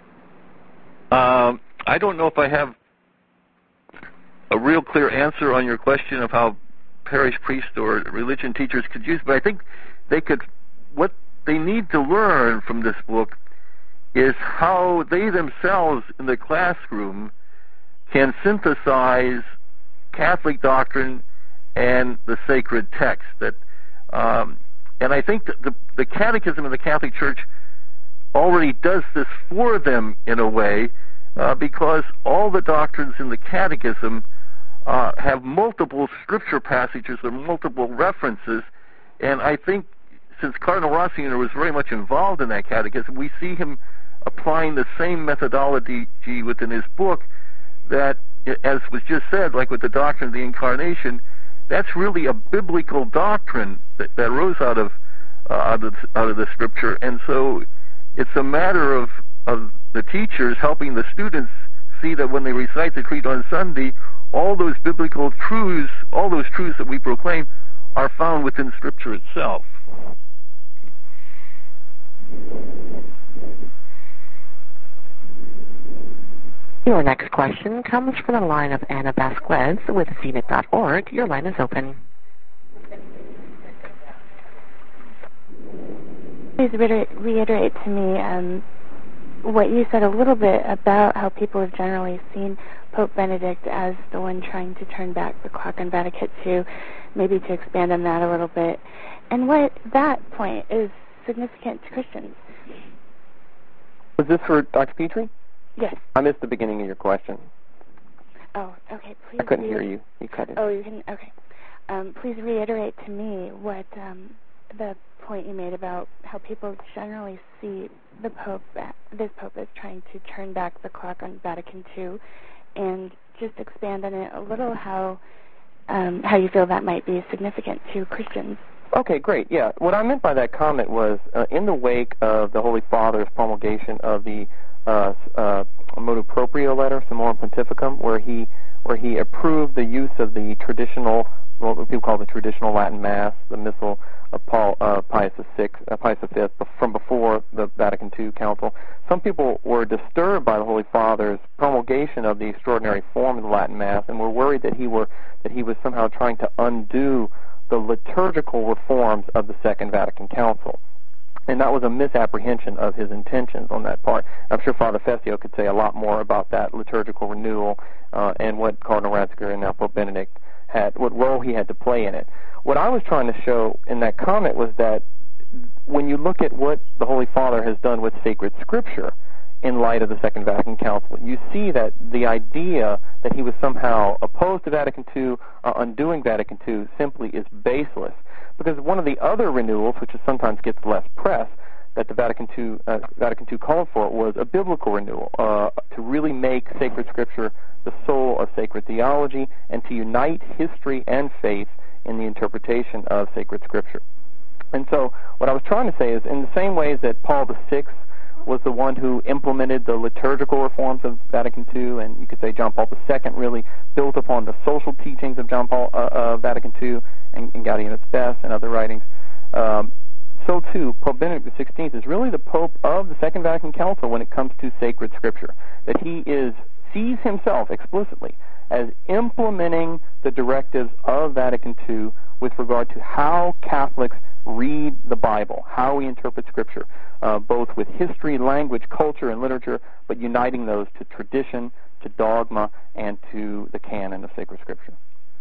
I don't know if I have a real clear answer on your question of how parish priests or religion teachers could use it, but I think they could. What they need to learn from this book is how they themselves in the classroom can synthesize Catholic doctrine and the sacred text. And I think that the Catechism of the Catholic Church already does this for them in a way, because all the doctrines in the Catechism have multiple scripture passages or multiple references, and I think since Cardinal Ratzinger was very much involved in that catechism, we see him applying the same methodology within his book that, as was just said, like with the doctrine of the Incarnation, that's really a biblical doctrine that rose out of the Scripture, and so it's a matter of the teachers helping the students see that when they recite the Creed on Sunday, all those biblical truths, all those truths that we proclaim, are found within Scripture itself. Your next question comes from the line of Anna Vasquez with zenith.org. Your line is open. Please reiterate to me what you said a little bit about how people have generally seen Pope Benedict as the one trying to turn back the clock on Vatican II, maybe to expand on that a little bit, and what that point is significant to Christians. Was this for Dr. Petrie? Yes. I missed the beginning of your question. Oh, okay. Please. I couldn't hear you. You cut it. Oh, you can. Okay. Please reiterate to me what the point you made about how people generally see the Pope, this Pope, as trying to turn back the clock on Vatican II, and just expand on it a little. How you feel that might be significant to Christians. Okay, great. Yeah, what I meant by that comment was in the wake of the Holy Father's promulgation of the Motu Proprio letter, Summorum Pontificum, where he approved the use of the traditional, what people call the traditional Latin Mass, the Missal of Pius V, from before the Vatican II Council. Some people were disturbed by the Holy Father's promulgation of the extraordinary form of the Latin Mass, and were worried that he was somehow trying to undo the liturgical reforms of the Second Vatican Council. And that was a misapprehension of his intentions on that part. I'm sure Father Fessio could say a lot more about that liturgical renewal and what Cardinal Ratzinger and now Pope Benedict had, what role he had to play in it. What I was trying to show in that comment was that when you look at what the Holy Father has done with sacred Scripture in light of the Second Vatican Council, you see that the idea that he was somehow opposed to Vatican II or undoing Vatican II simply is baseless. Because one of the other renewals, which sometimes gets less press, that the Vatican II called for was a biblical renewal, to really make sacred Scripture the soul of sacred theology and to unite history and faith in the interpretation of sacred Scripture. And so what I was trying to say is, in the same ways that Paul VI was the one who implemented the liturgical reforms of Vatican II, and you could say John Paul II really built upon the social teachings of Vatican II and Gaudium et Spes and other writings. So too, Pope Benedict XVI is really the Pope of the Second Vatican Council when it comes to sacred Scripture. That he sees himself explicitly as implementing the directives of Vatican II with regard to how Catholics read the Bible, how we interpret Scripture, both with history, language, culture, and literature, but uniting those to tradition, to dogma, and to the canon of sacred Scripture.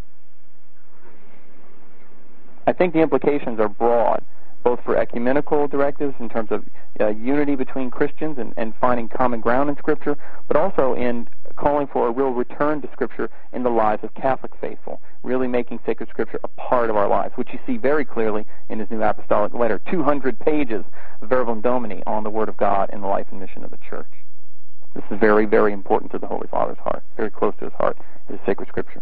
I think the implications are broad, both for ecumenical directives in terms of unity between Christians and finding common ground in Scripture, but also in calling for a real return to Scripture in the lives of Catholic faithful, really making sacred Scripture a part of our lives, which you see very clearly in his new apostolic letter, 200 pages of Verbum Domini on the Word of God and the life and mission of the Church. This is very, very important to the Holy Father's heart, very close to his heart, is sacred Scripture.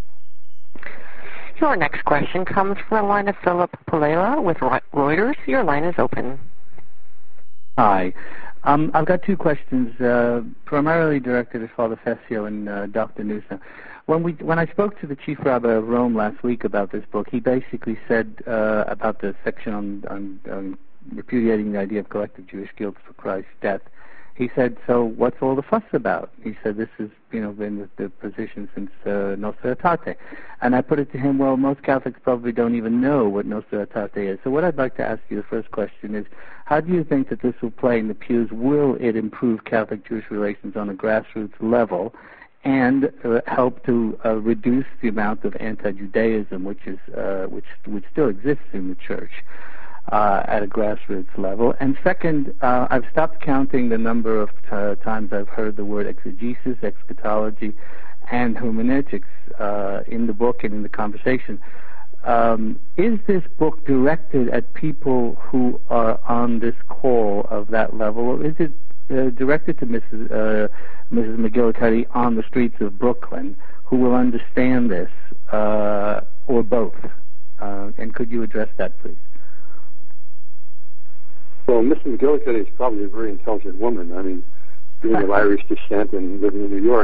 Your next question comes from the line of Philip Palela with Reuters. Your line is open. Hi. I've got two questions, primarily directed at Father Fessio and Dr. Nusa. When I spoke to the Chief Rabbi of Rome last week about this book, he basically said about the section on repudiating the idea of collective Jewish guilt for Christ's death, He said, so what's all the fuss about? He said, this has been the position since Nostra Aetate. And I put it to him, well, most Catholics probably don't even know what Nostra Aetate is. So what I'd like to ask you, the first question is, how do you think that this will play in the pews? Will it improve Catholic-Jewish relations on a grassroots level and help to reduce the amount of anti-Judaism which still exists in the Church at a grassroots level? And second, I've stopped counting the number of times I've heard the word exegesis, eschatology, and hermeneutics in the book and in the conversation. Is this book directed at people who are on this call of that level, or is it directed to Mrs. McGillicuddy on the streets of Brooklyn who will understand this, or both? And could you address that, please? Well, Mrs. McGillicuddy is probably a very intelligent woman. I mean, being of Irish descent and living in New York,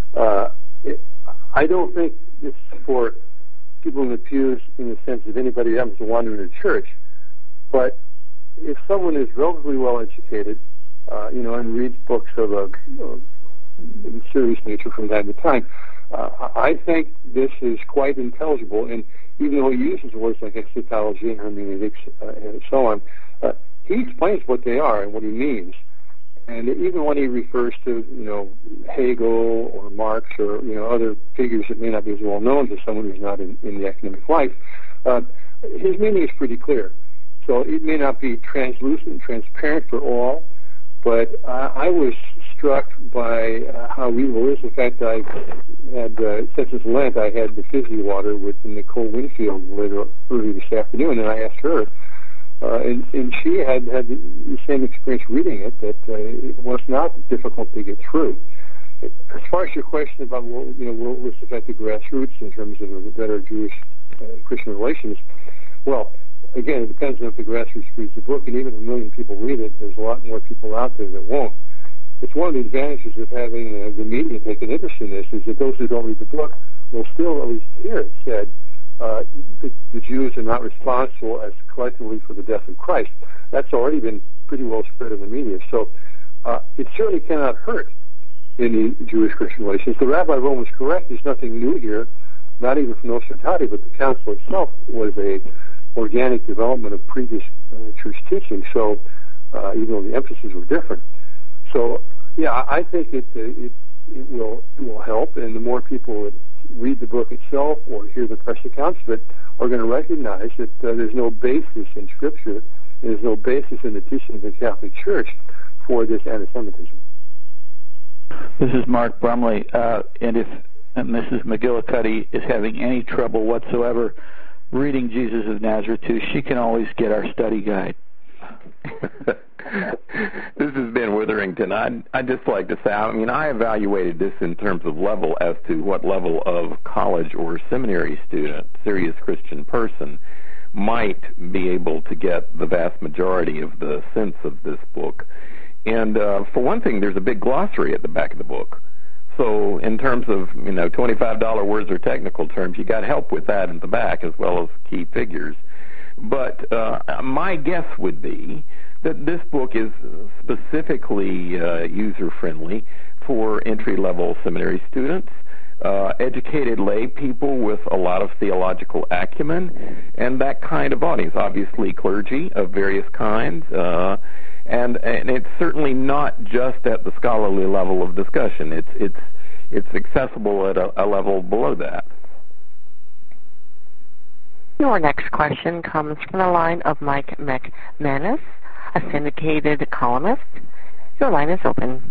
I don't think it's for people in the pews in the sense that anybody happens to wander into church. But if someone is relatively well educated, and reads books of a serious nature from time to time, I think this is quite intelligible. And even though he uses words like eschatology and hermeneutics and so on, he explains what they are and what he means. And even when he refers to, Hegel or Marx or, other figures that may not be as well known to someone who's not in the academic life, his meaning is pretty clear. So it may not be translucent, transparent for all, but I was struck by how real it is. In fact, I had, since Lent, I had the fizzy water with Nicole Winfield early this afternoon, and I asked her, and she had the same experience reading it, that it was not difficult to get through. As far as your question about will this affect the grassroots in terms of the better Jewish-Christian relations, well, again, it depends on if the grassroots reads the book, and even if 1 million people read it, there's a lot more people out there that won't. It's one of the advantages of having the media take an interest in this, is that those who don't read the book will still at least hear it said, the Jews are not responsible as collectively for the death of Christ. That's already been pretty well spread in the media. So it certainly cannot hurt in the Jewish-Christian relations. The Rabbi Rome was correct. There's nothing new here, not even from Nostra Aetate, but the council itself was a organic development of previous church teaching. So even though the emphases were different. So, yeah, I think it will help, and the more people that read the book itself or hear the press accounts of it are going to recognize that there's no basis in Scripture, and there's no basis in the teaching of the Catholic Church for this anti-Semitism. This is Mark Brumley, and if Mrs. McGillicuddy is having any trouble whatsoever reading Jesus of Nazareth too, she can always get our study guide. This has been Witherington. I'd just like to say, I evaluated this in terms of level as to what level of college or seminary student, serious Christian person, might be able to get the vast majority of the sense of this book. And for one thing, there's a big glossary at the back of the book. So in terms of, $25 words or technical terms, you got help with that in the back as well as key figures. But my guess would be that this book is specifically user-friendly for entry-level seminary students, educated lay people with a lot of theological acumen, and that kind of audience. Obviously, clergy of various kinds, and it's certainly not just at the scholarly level of discussion. It's accessible at a level below that. Your next question comes from the line of Mike McManus, a syndicated columnist. Your line is open.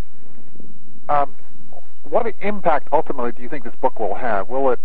What impact ultimately do you think this book will have? Will it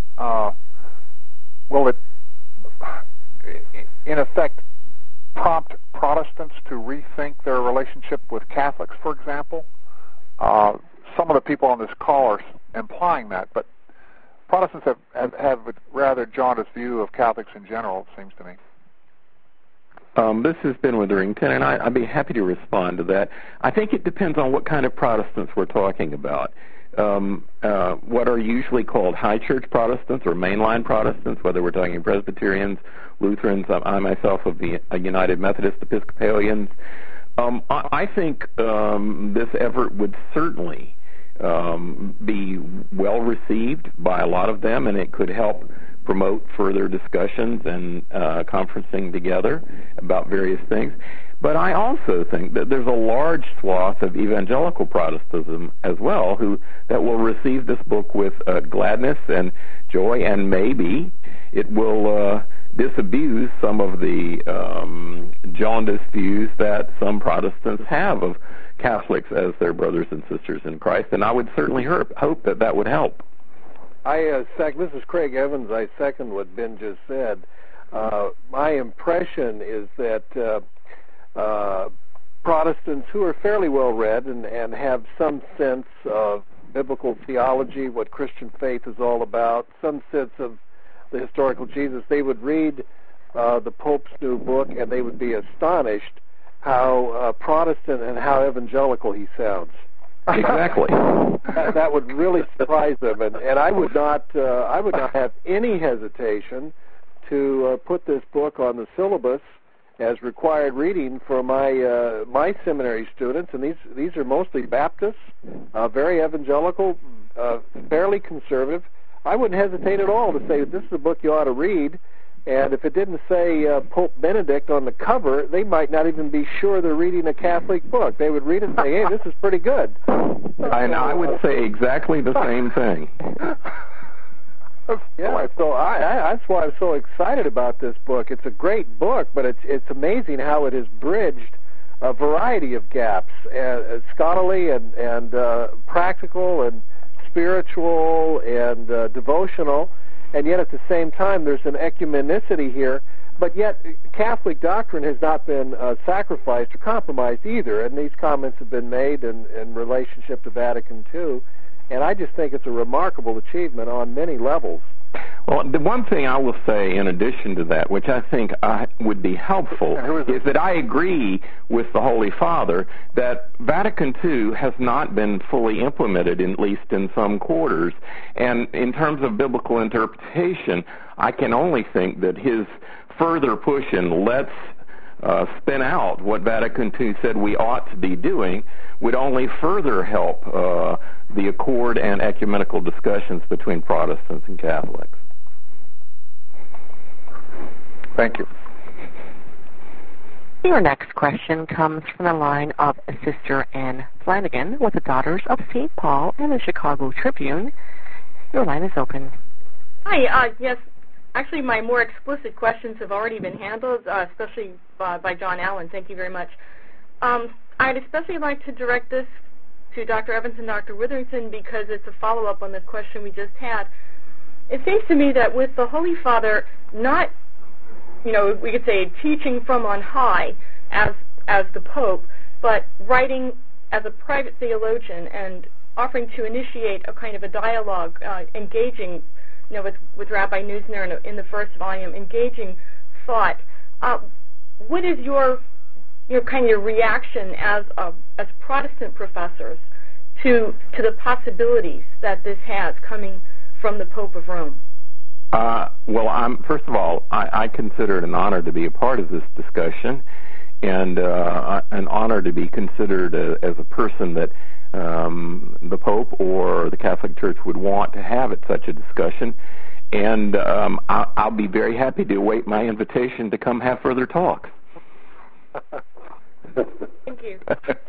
in effect prompt Protestants to rethink their relationship with Catholics, for example? Some of the people on this call are implying that, but Protestants have a rather jaundiced view of Catholics in general, it seems to me. This has been Witherington, and I'd be happy to respond to that. I think it depends on what kind of Protestants we're talking about. What are usually called high church Protestants or mainline Protestants, whether we're talking Presbyterians, Lutherans, I myself of the United Methodist Episcopalians, I think this effort would certainly be well received by a lot of them, and it could help promote further discussions and conferencing together about various things. But I also think that there's a large swath of evangelical Protestantism as well that will receive this book with gladness and joy, and maybe it will disabuse some of the jaundiced views that some Protestants have of Catholics as their brothers and sisters in Christ, and I would certainly hope that that would help. This is Craig Evans. I second what Ben just said. My impression is that Protestants who are fairly well read and have some sense of biblical theology, what Christian faith is all about, some sense of the historical Jesus, they would read the Pope's new book and they would be astonished how Protestant and how evangelical he sounds. Exactly. That would really surprise them, and I would not have any hesitation to put this book on the syllabus as required reading for my seminary students, and these are mostly Baptists, very evangelical, fairly conservative. I wouldn't hesitate at all to say that this is a book you ought to read. And if it didn't say Pope Benedict on the cover, they might not even be sure they're reading a Catholic book. They would read it and say, hey, this is pretty good. And I would say exactly the same thing. Yeah, so that's why I'm so excited about this book. It's a great book, but it's amazing how it has bridged a variety of gaps, scholarly and practical and spiritual and devotional. And yet at the same time, there's an ecumenicity here. But yet Catholic doctrine has not been sacrificed or compromised either. And these comments have been made in relationship to Vatican II. And I just think it's a remarkable achievement on many levels. Well, the one thing I will say in addition to that, which I think would be helpful, is that I agree with the Holy Father that Vatican II has not been fully implemented, at least in some quarters. And in terms of biblical interpretation, I can only think that his further push in let's spin out what Vatican II said we ought to be doing would only further help the accord and ecumenical discussions between Protestants and Catholics. Thank you. Your next question comes from the line of Sister Ann Flanagan with the Daughters of St. Paul and the Chicago Tribune. Your line is open. Hi. Yes, actually my more explicit questions have already been handled, especially by John Allen. Thank you very much. I'd especially like to direct this to Dr. Evans and Dr. Witherington because it's a follow-up on the question we just had. It seems to me that with the Holy Father not, we could say teaching from on high as the Pope, but writing as a private theologian and offering to initiate a kind of a dialogue, engaging, with Rabbi Neusner in the first volume, engaging thought. What is your reaction as Protestant professors to the possibilities that this has coming from the Pope of Rome? Well, first of all, I consider it an honor to be a part of this discussion, and an honor to be considered as a person that the Pope or the Catholic Church would want to have at such a discussion. And I'll be very happy to await my invitation to come have further talks. Thank you.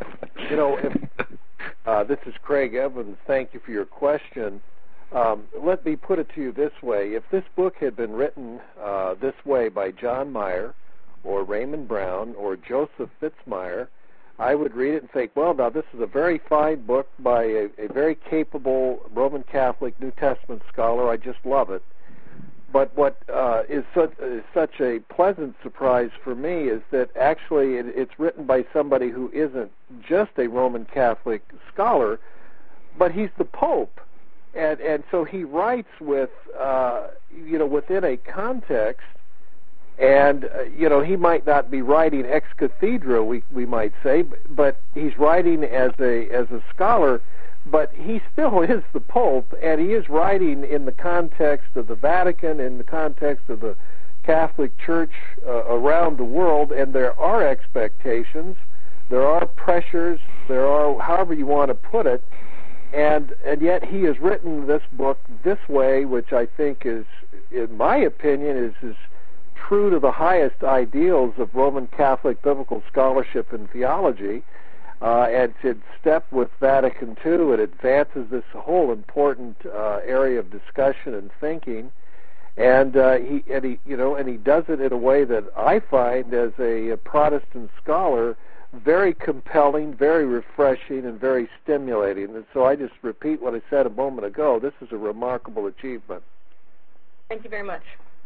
This is Craig Evans. Thank you for your question. Let me put it to you this way. If this book had been written this way by John Meyer or Raymond Brown or Joseph Fitzmyer, I would read it and think, well, now this is a very fine book by a very capable Roman Catholic New Testament scholar. I just love it. But what is such a pleasant surprise for me is that actually it's written by somebody who isn't just a Roman Catholic scholar, but he's the Pope. And so he writes with, within a context, and, he might not be writing ex cathedra, we might say, but he's writing as a scholar, but he still is the Pope, and he is writing in the context of the Vatican, in the context of the Catholic Church around the world, and there are expectations there are pressures, there are however you want to put it, and yet he has written this book this way, which I think is, in my opinion, is true to the highest ideals of Roman Catholic biblical scholarship and theology, and it's in step with Vatican II. It advances this whole important area of discussion and thinking, and he does it in a way that I find, as a Protestant scholar, very compelling, very refreshing, and very stimulating. And so I just repeat what I said a moment ago. This is a remarkable achievement. Thank you very much.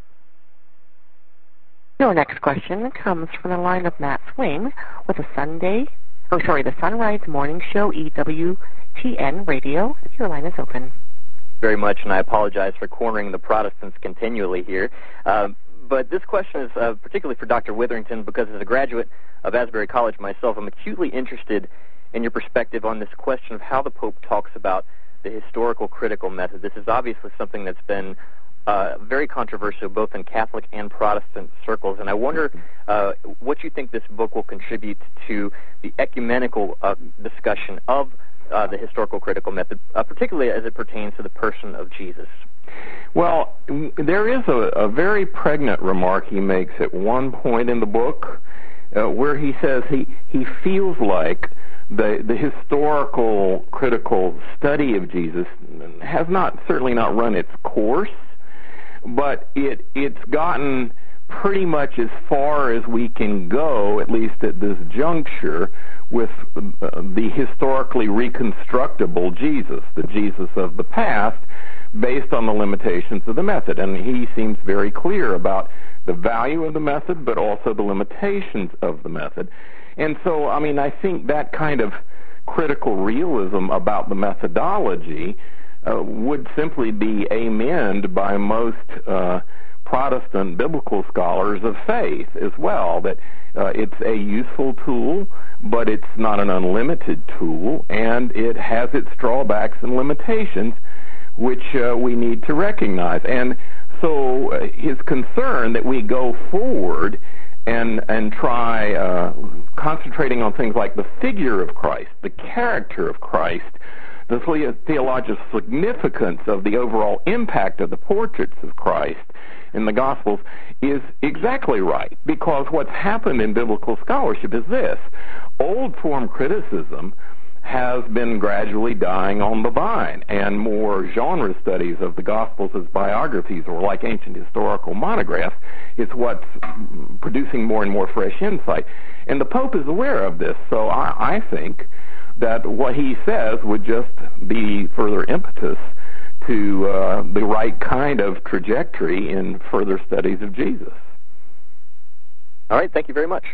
Your next question comes from the line of Matt Swain with the Sunrise Morning Show, EWTN Radio. Your line is open. Very much, and I apologize for cornering the Protestants continually here. But this question is particularly for Dr. Witherington, because as a graduate of Asbury College myself, I'm acutely interested in your perspective on this question of how the Pope talks about the historical critical method. This is obviously something that's been very controversial both in Catholic and Protestant circles, and I wonder what you think this book will contribute to the ecumenical discussion of the historical critical method, particularly as it pertains to the person of Jesus. Well, there is a very pregnant remark he makes at one point in the book where he says he feels like the historical critical study of Jesus has certainly not run its course, but it's gotten pretty much as far as we can go, at least at this juncture, with the historically reconstructible Jesus, the Jesus of the past, based on the limitations of the method. And he seems very clear about the value of the method, but also the limitations of the method. And so, I think that kind of critical realism about the methodology would simply be amened by most Protestant biblical scholars of faith as well, that it's a useful tool, but it's not an unlimited tool, and it has its drawbacks and limitations, which we need to recognize. And so his concern that we go forward and try concentrating on things like the figure of Christ, the character of Christ, the theological significance of the overall impact of the portraits of Christ in the Gospels is exactly right, because what's happened in biblical scholarship is this. Old form criticism has been gradually dying on the vine, and more genre studies of the Gospels as biographies or like ancient historical monographs is what's producing more and more fresh insight. And the Pope is aware of this, so I think that what he says would just be further impetus to the right kind of trajectory in further studies of Jesus. All right, thank you very much.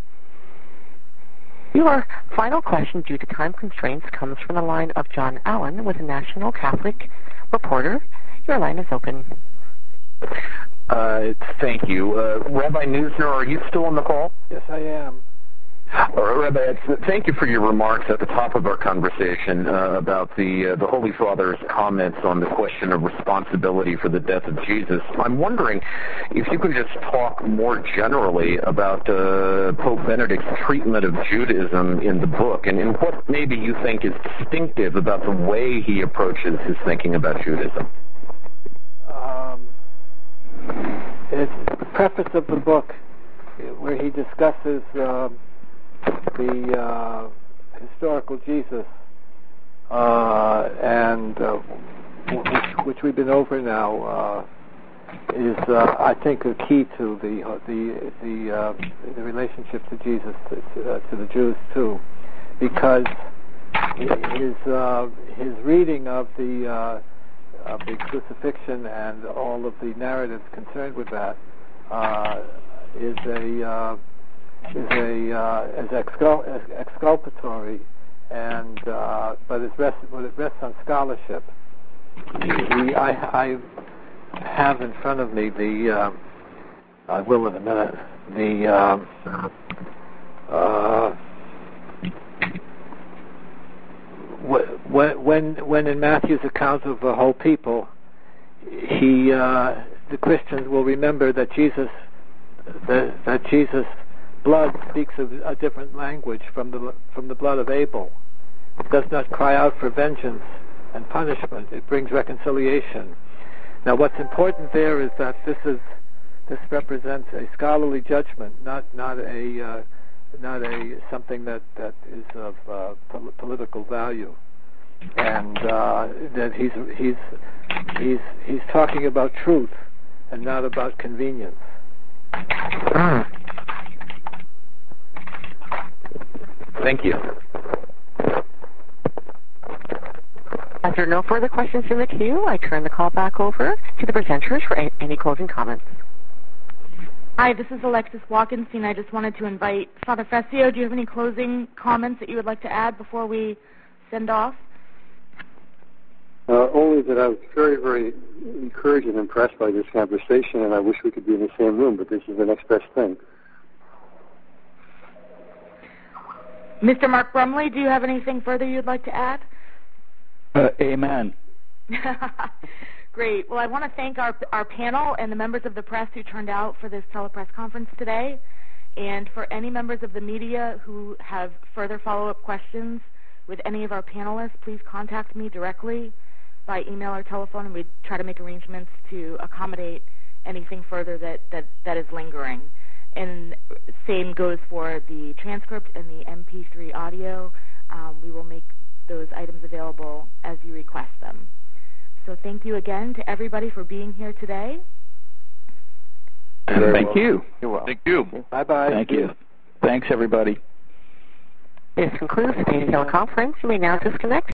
Your final question, due to time constraints, comes from the line of John Allen with the National Catholic Reporter. Your line is open. Thank you. Rabbi Neusner, are you still on the call? Yes, I am. Rabbi, thank you for your remarks at the top of our conversation about the Holy Father's comments on the question of responsibility for the death of Jesus. I'm wondering if you could just talk more generally about Pope Benedict's treatment of Judaism in the book, and what maybe you think is distinctive about the way he approaches his thinking about Judaism. It's the preface of the book where he discusses the historical Jesus, and which we've been over now, is I think a key to the relationship to Jesus to the Jews too, because his reading of the crucifixion and all of the narratives concerned with that is exculpatory, and but it rests on scholarship. I have in front of me I will in a minute, when in Matthew's account of the whole people, the Christians will remember that Jesus blood speaks a different language from the blood of Abel. It does not cry out for vengeance and punishment. It brings reconciliation. Now, what's important there is that this represents a scholarly judgment, not a something that is of political value, and that he's talking about truth and not about convenience. Thank you. As there are no further questions in the queue, I turn the call back over to the presenters for any closing comments. Hi, this is Alexis Walkenstein. I just wanted to invite Father Fessio. Do you have any closing comments that you would like to add before we send off? Only that I was very, very encouraged and impressed by this conversation, and I wish we could be in the same room, but this is the next best thing. Mr. Mark Brumley, do you have anything further you'd like to add? Amen. Great. Well, I want to thank our panel and the members of the press who turned out for this telepress conference today. And for any members of the media who have further follow-up questions with any of our panelists, please contact me directly by email or telephone, and we'd try to make arrangements to accommodate anything further that is lingering. And same goes for the transcript and the MP3 audio. We will make those items available as you request them. So thank you again to everybody for being here today. Thank you. You're welcome. Thank you. Bye-bye. Thank you. Thanks, everybody. This concludes today's teleconference. You may now disconnect.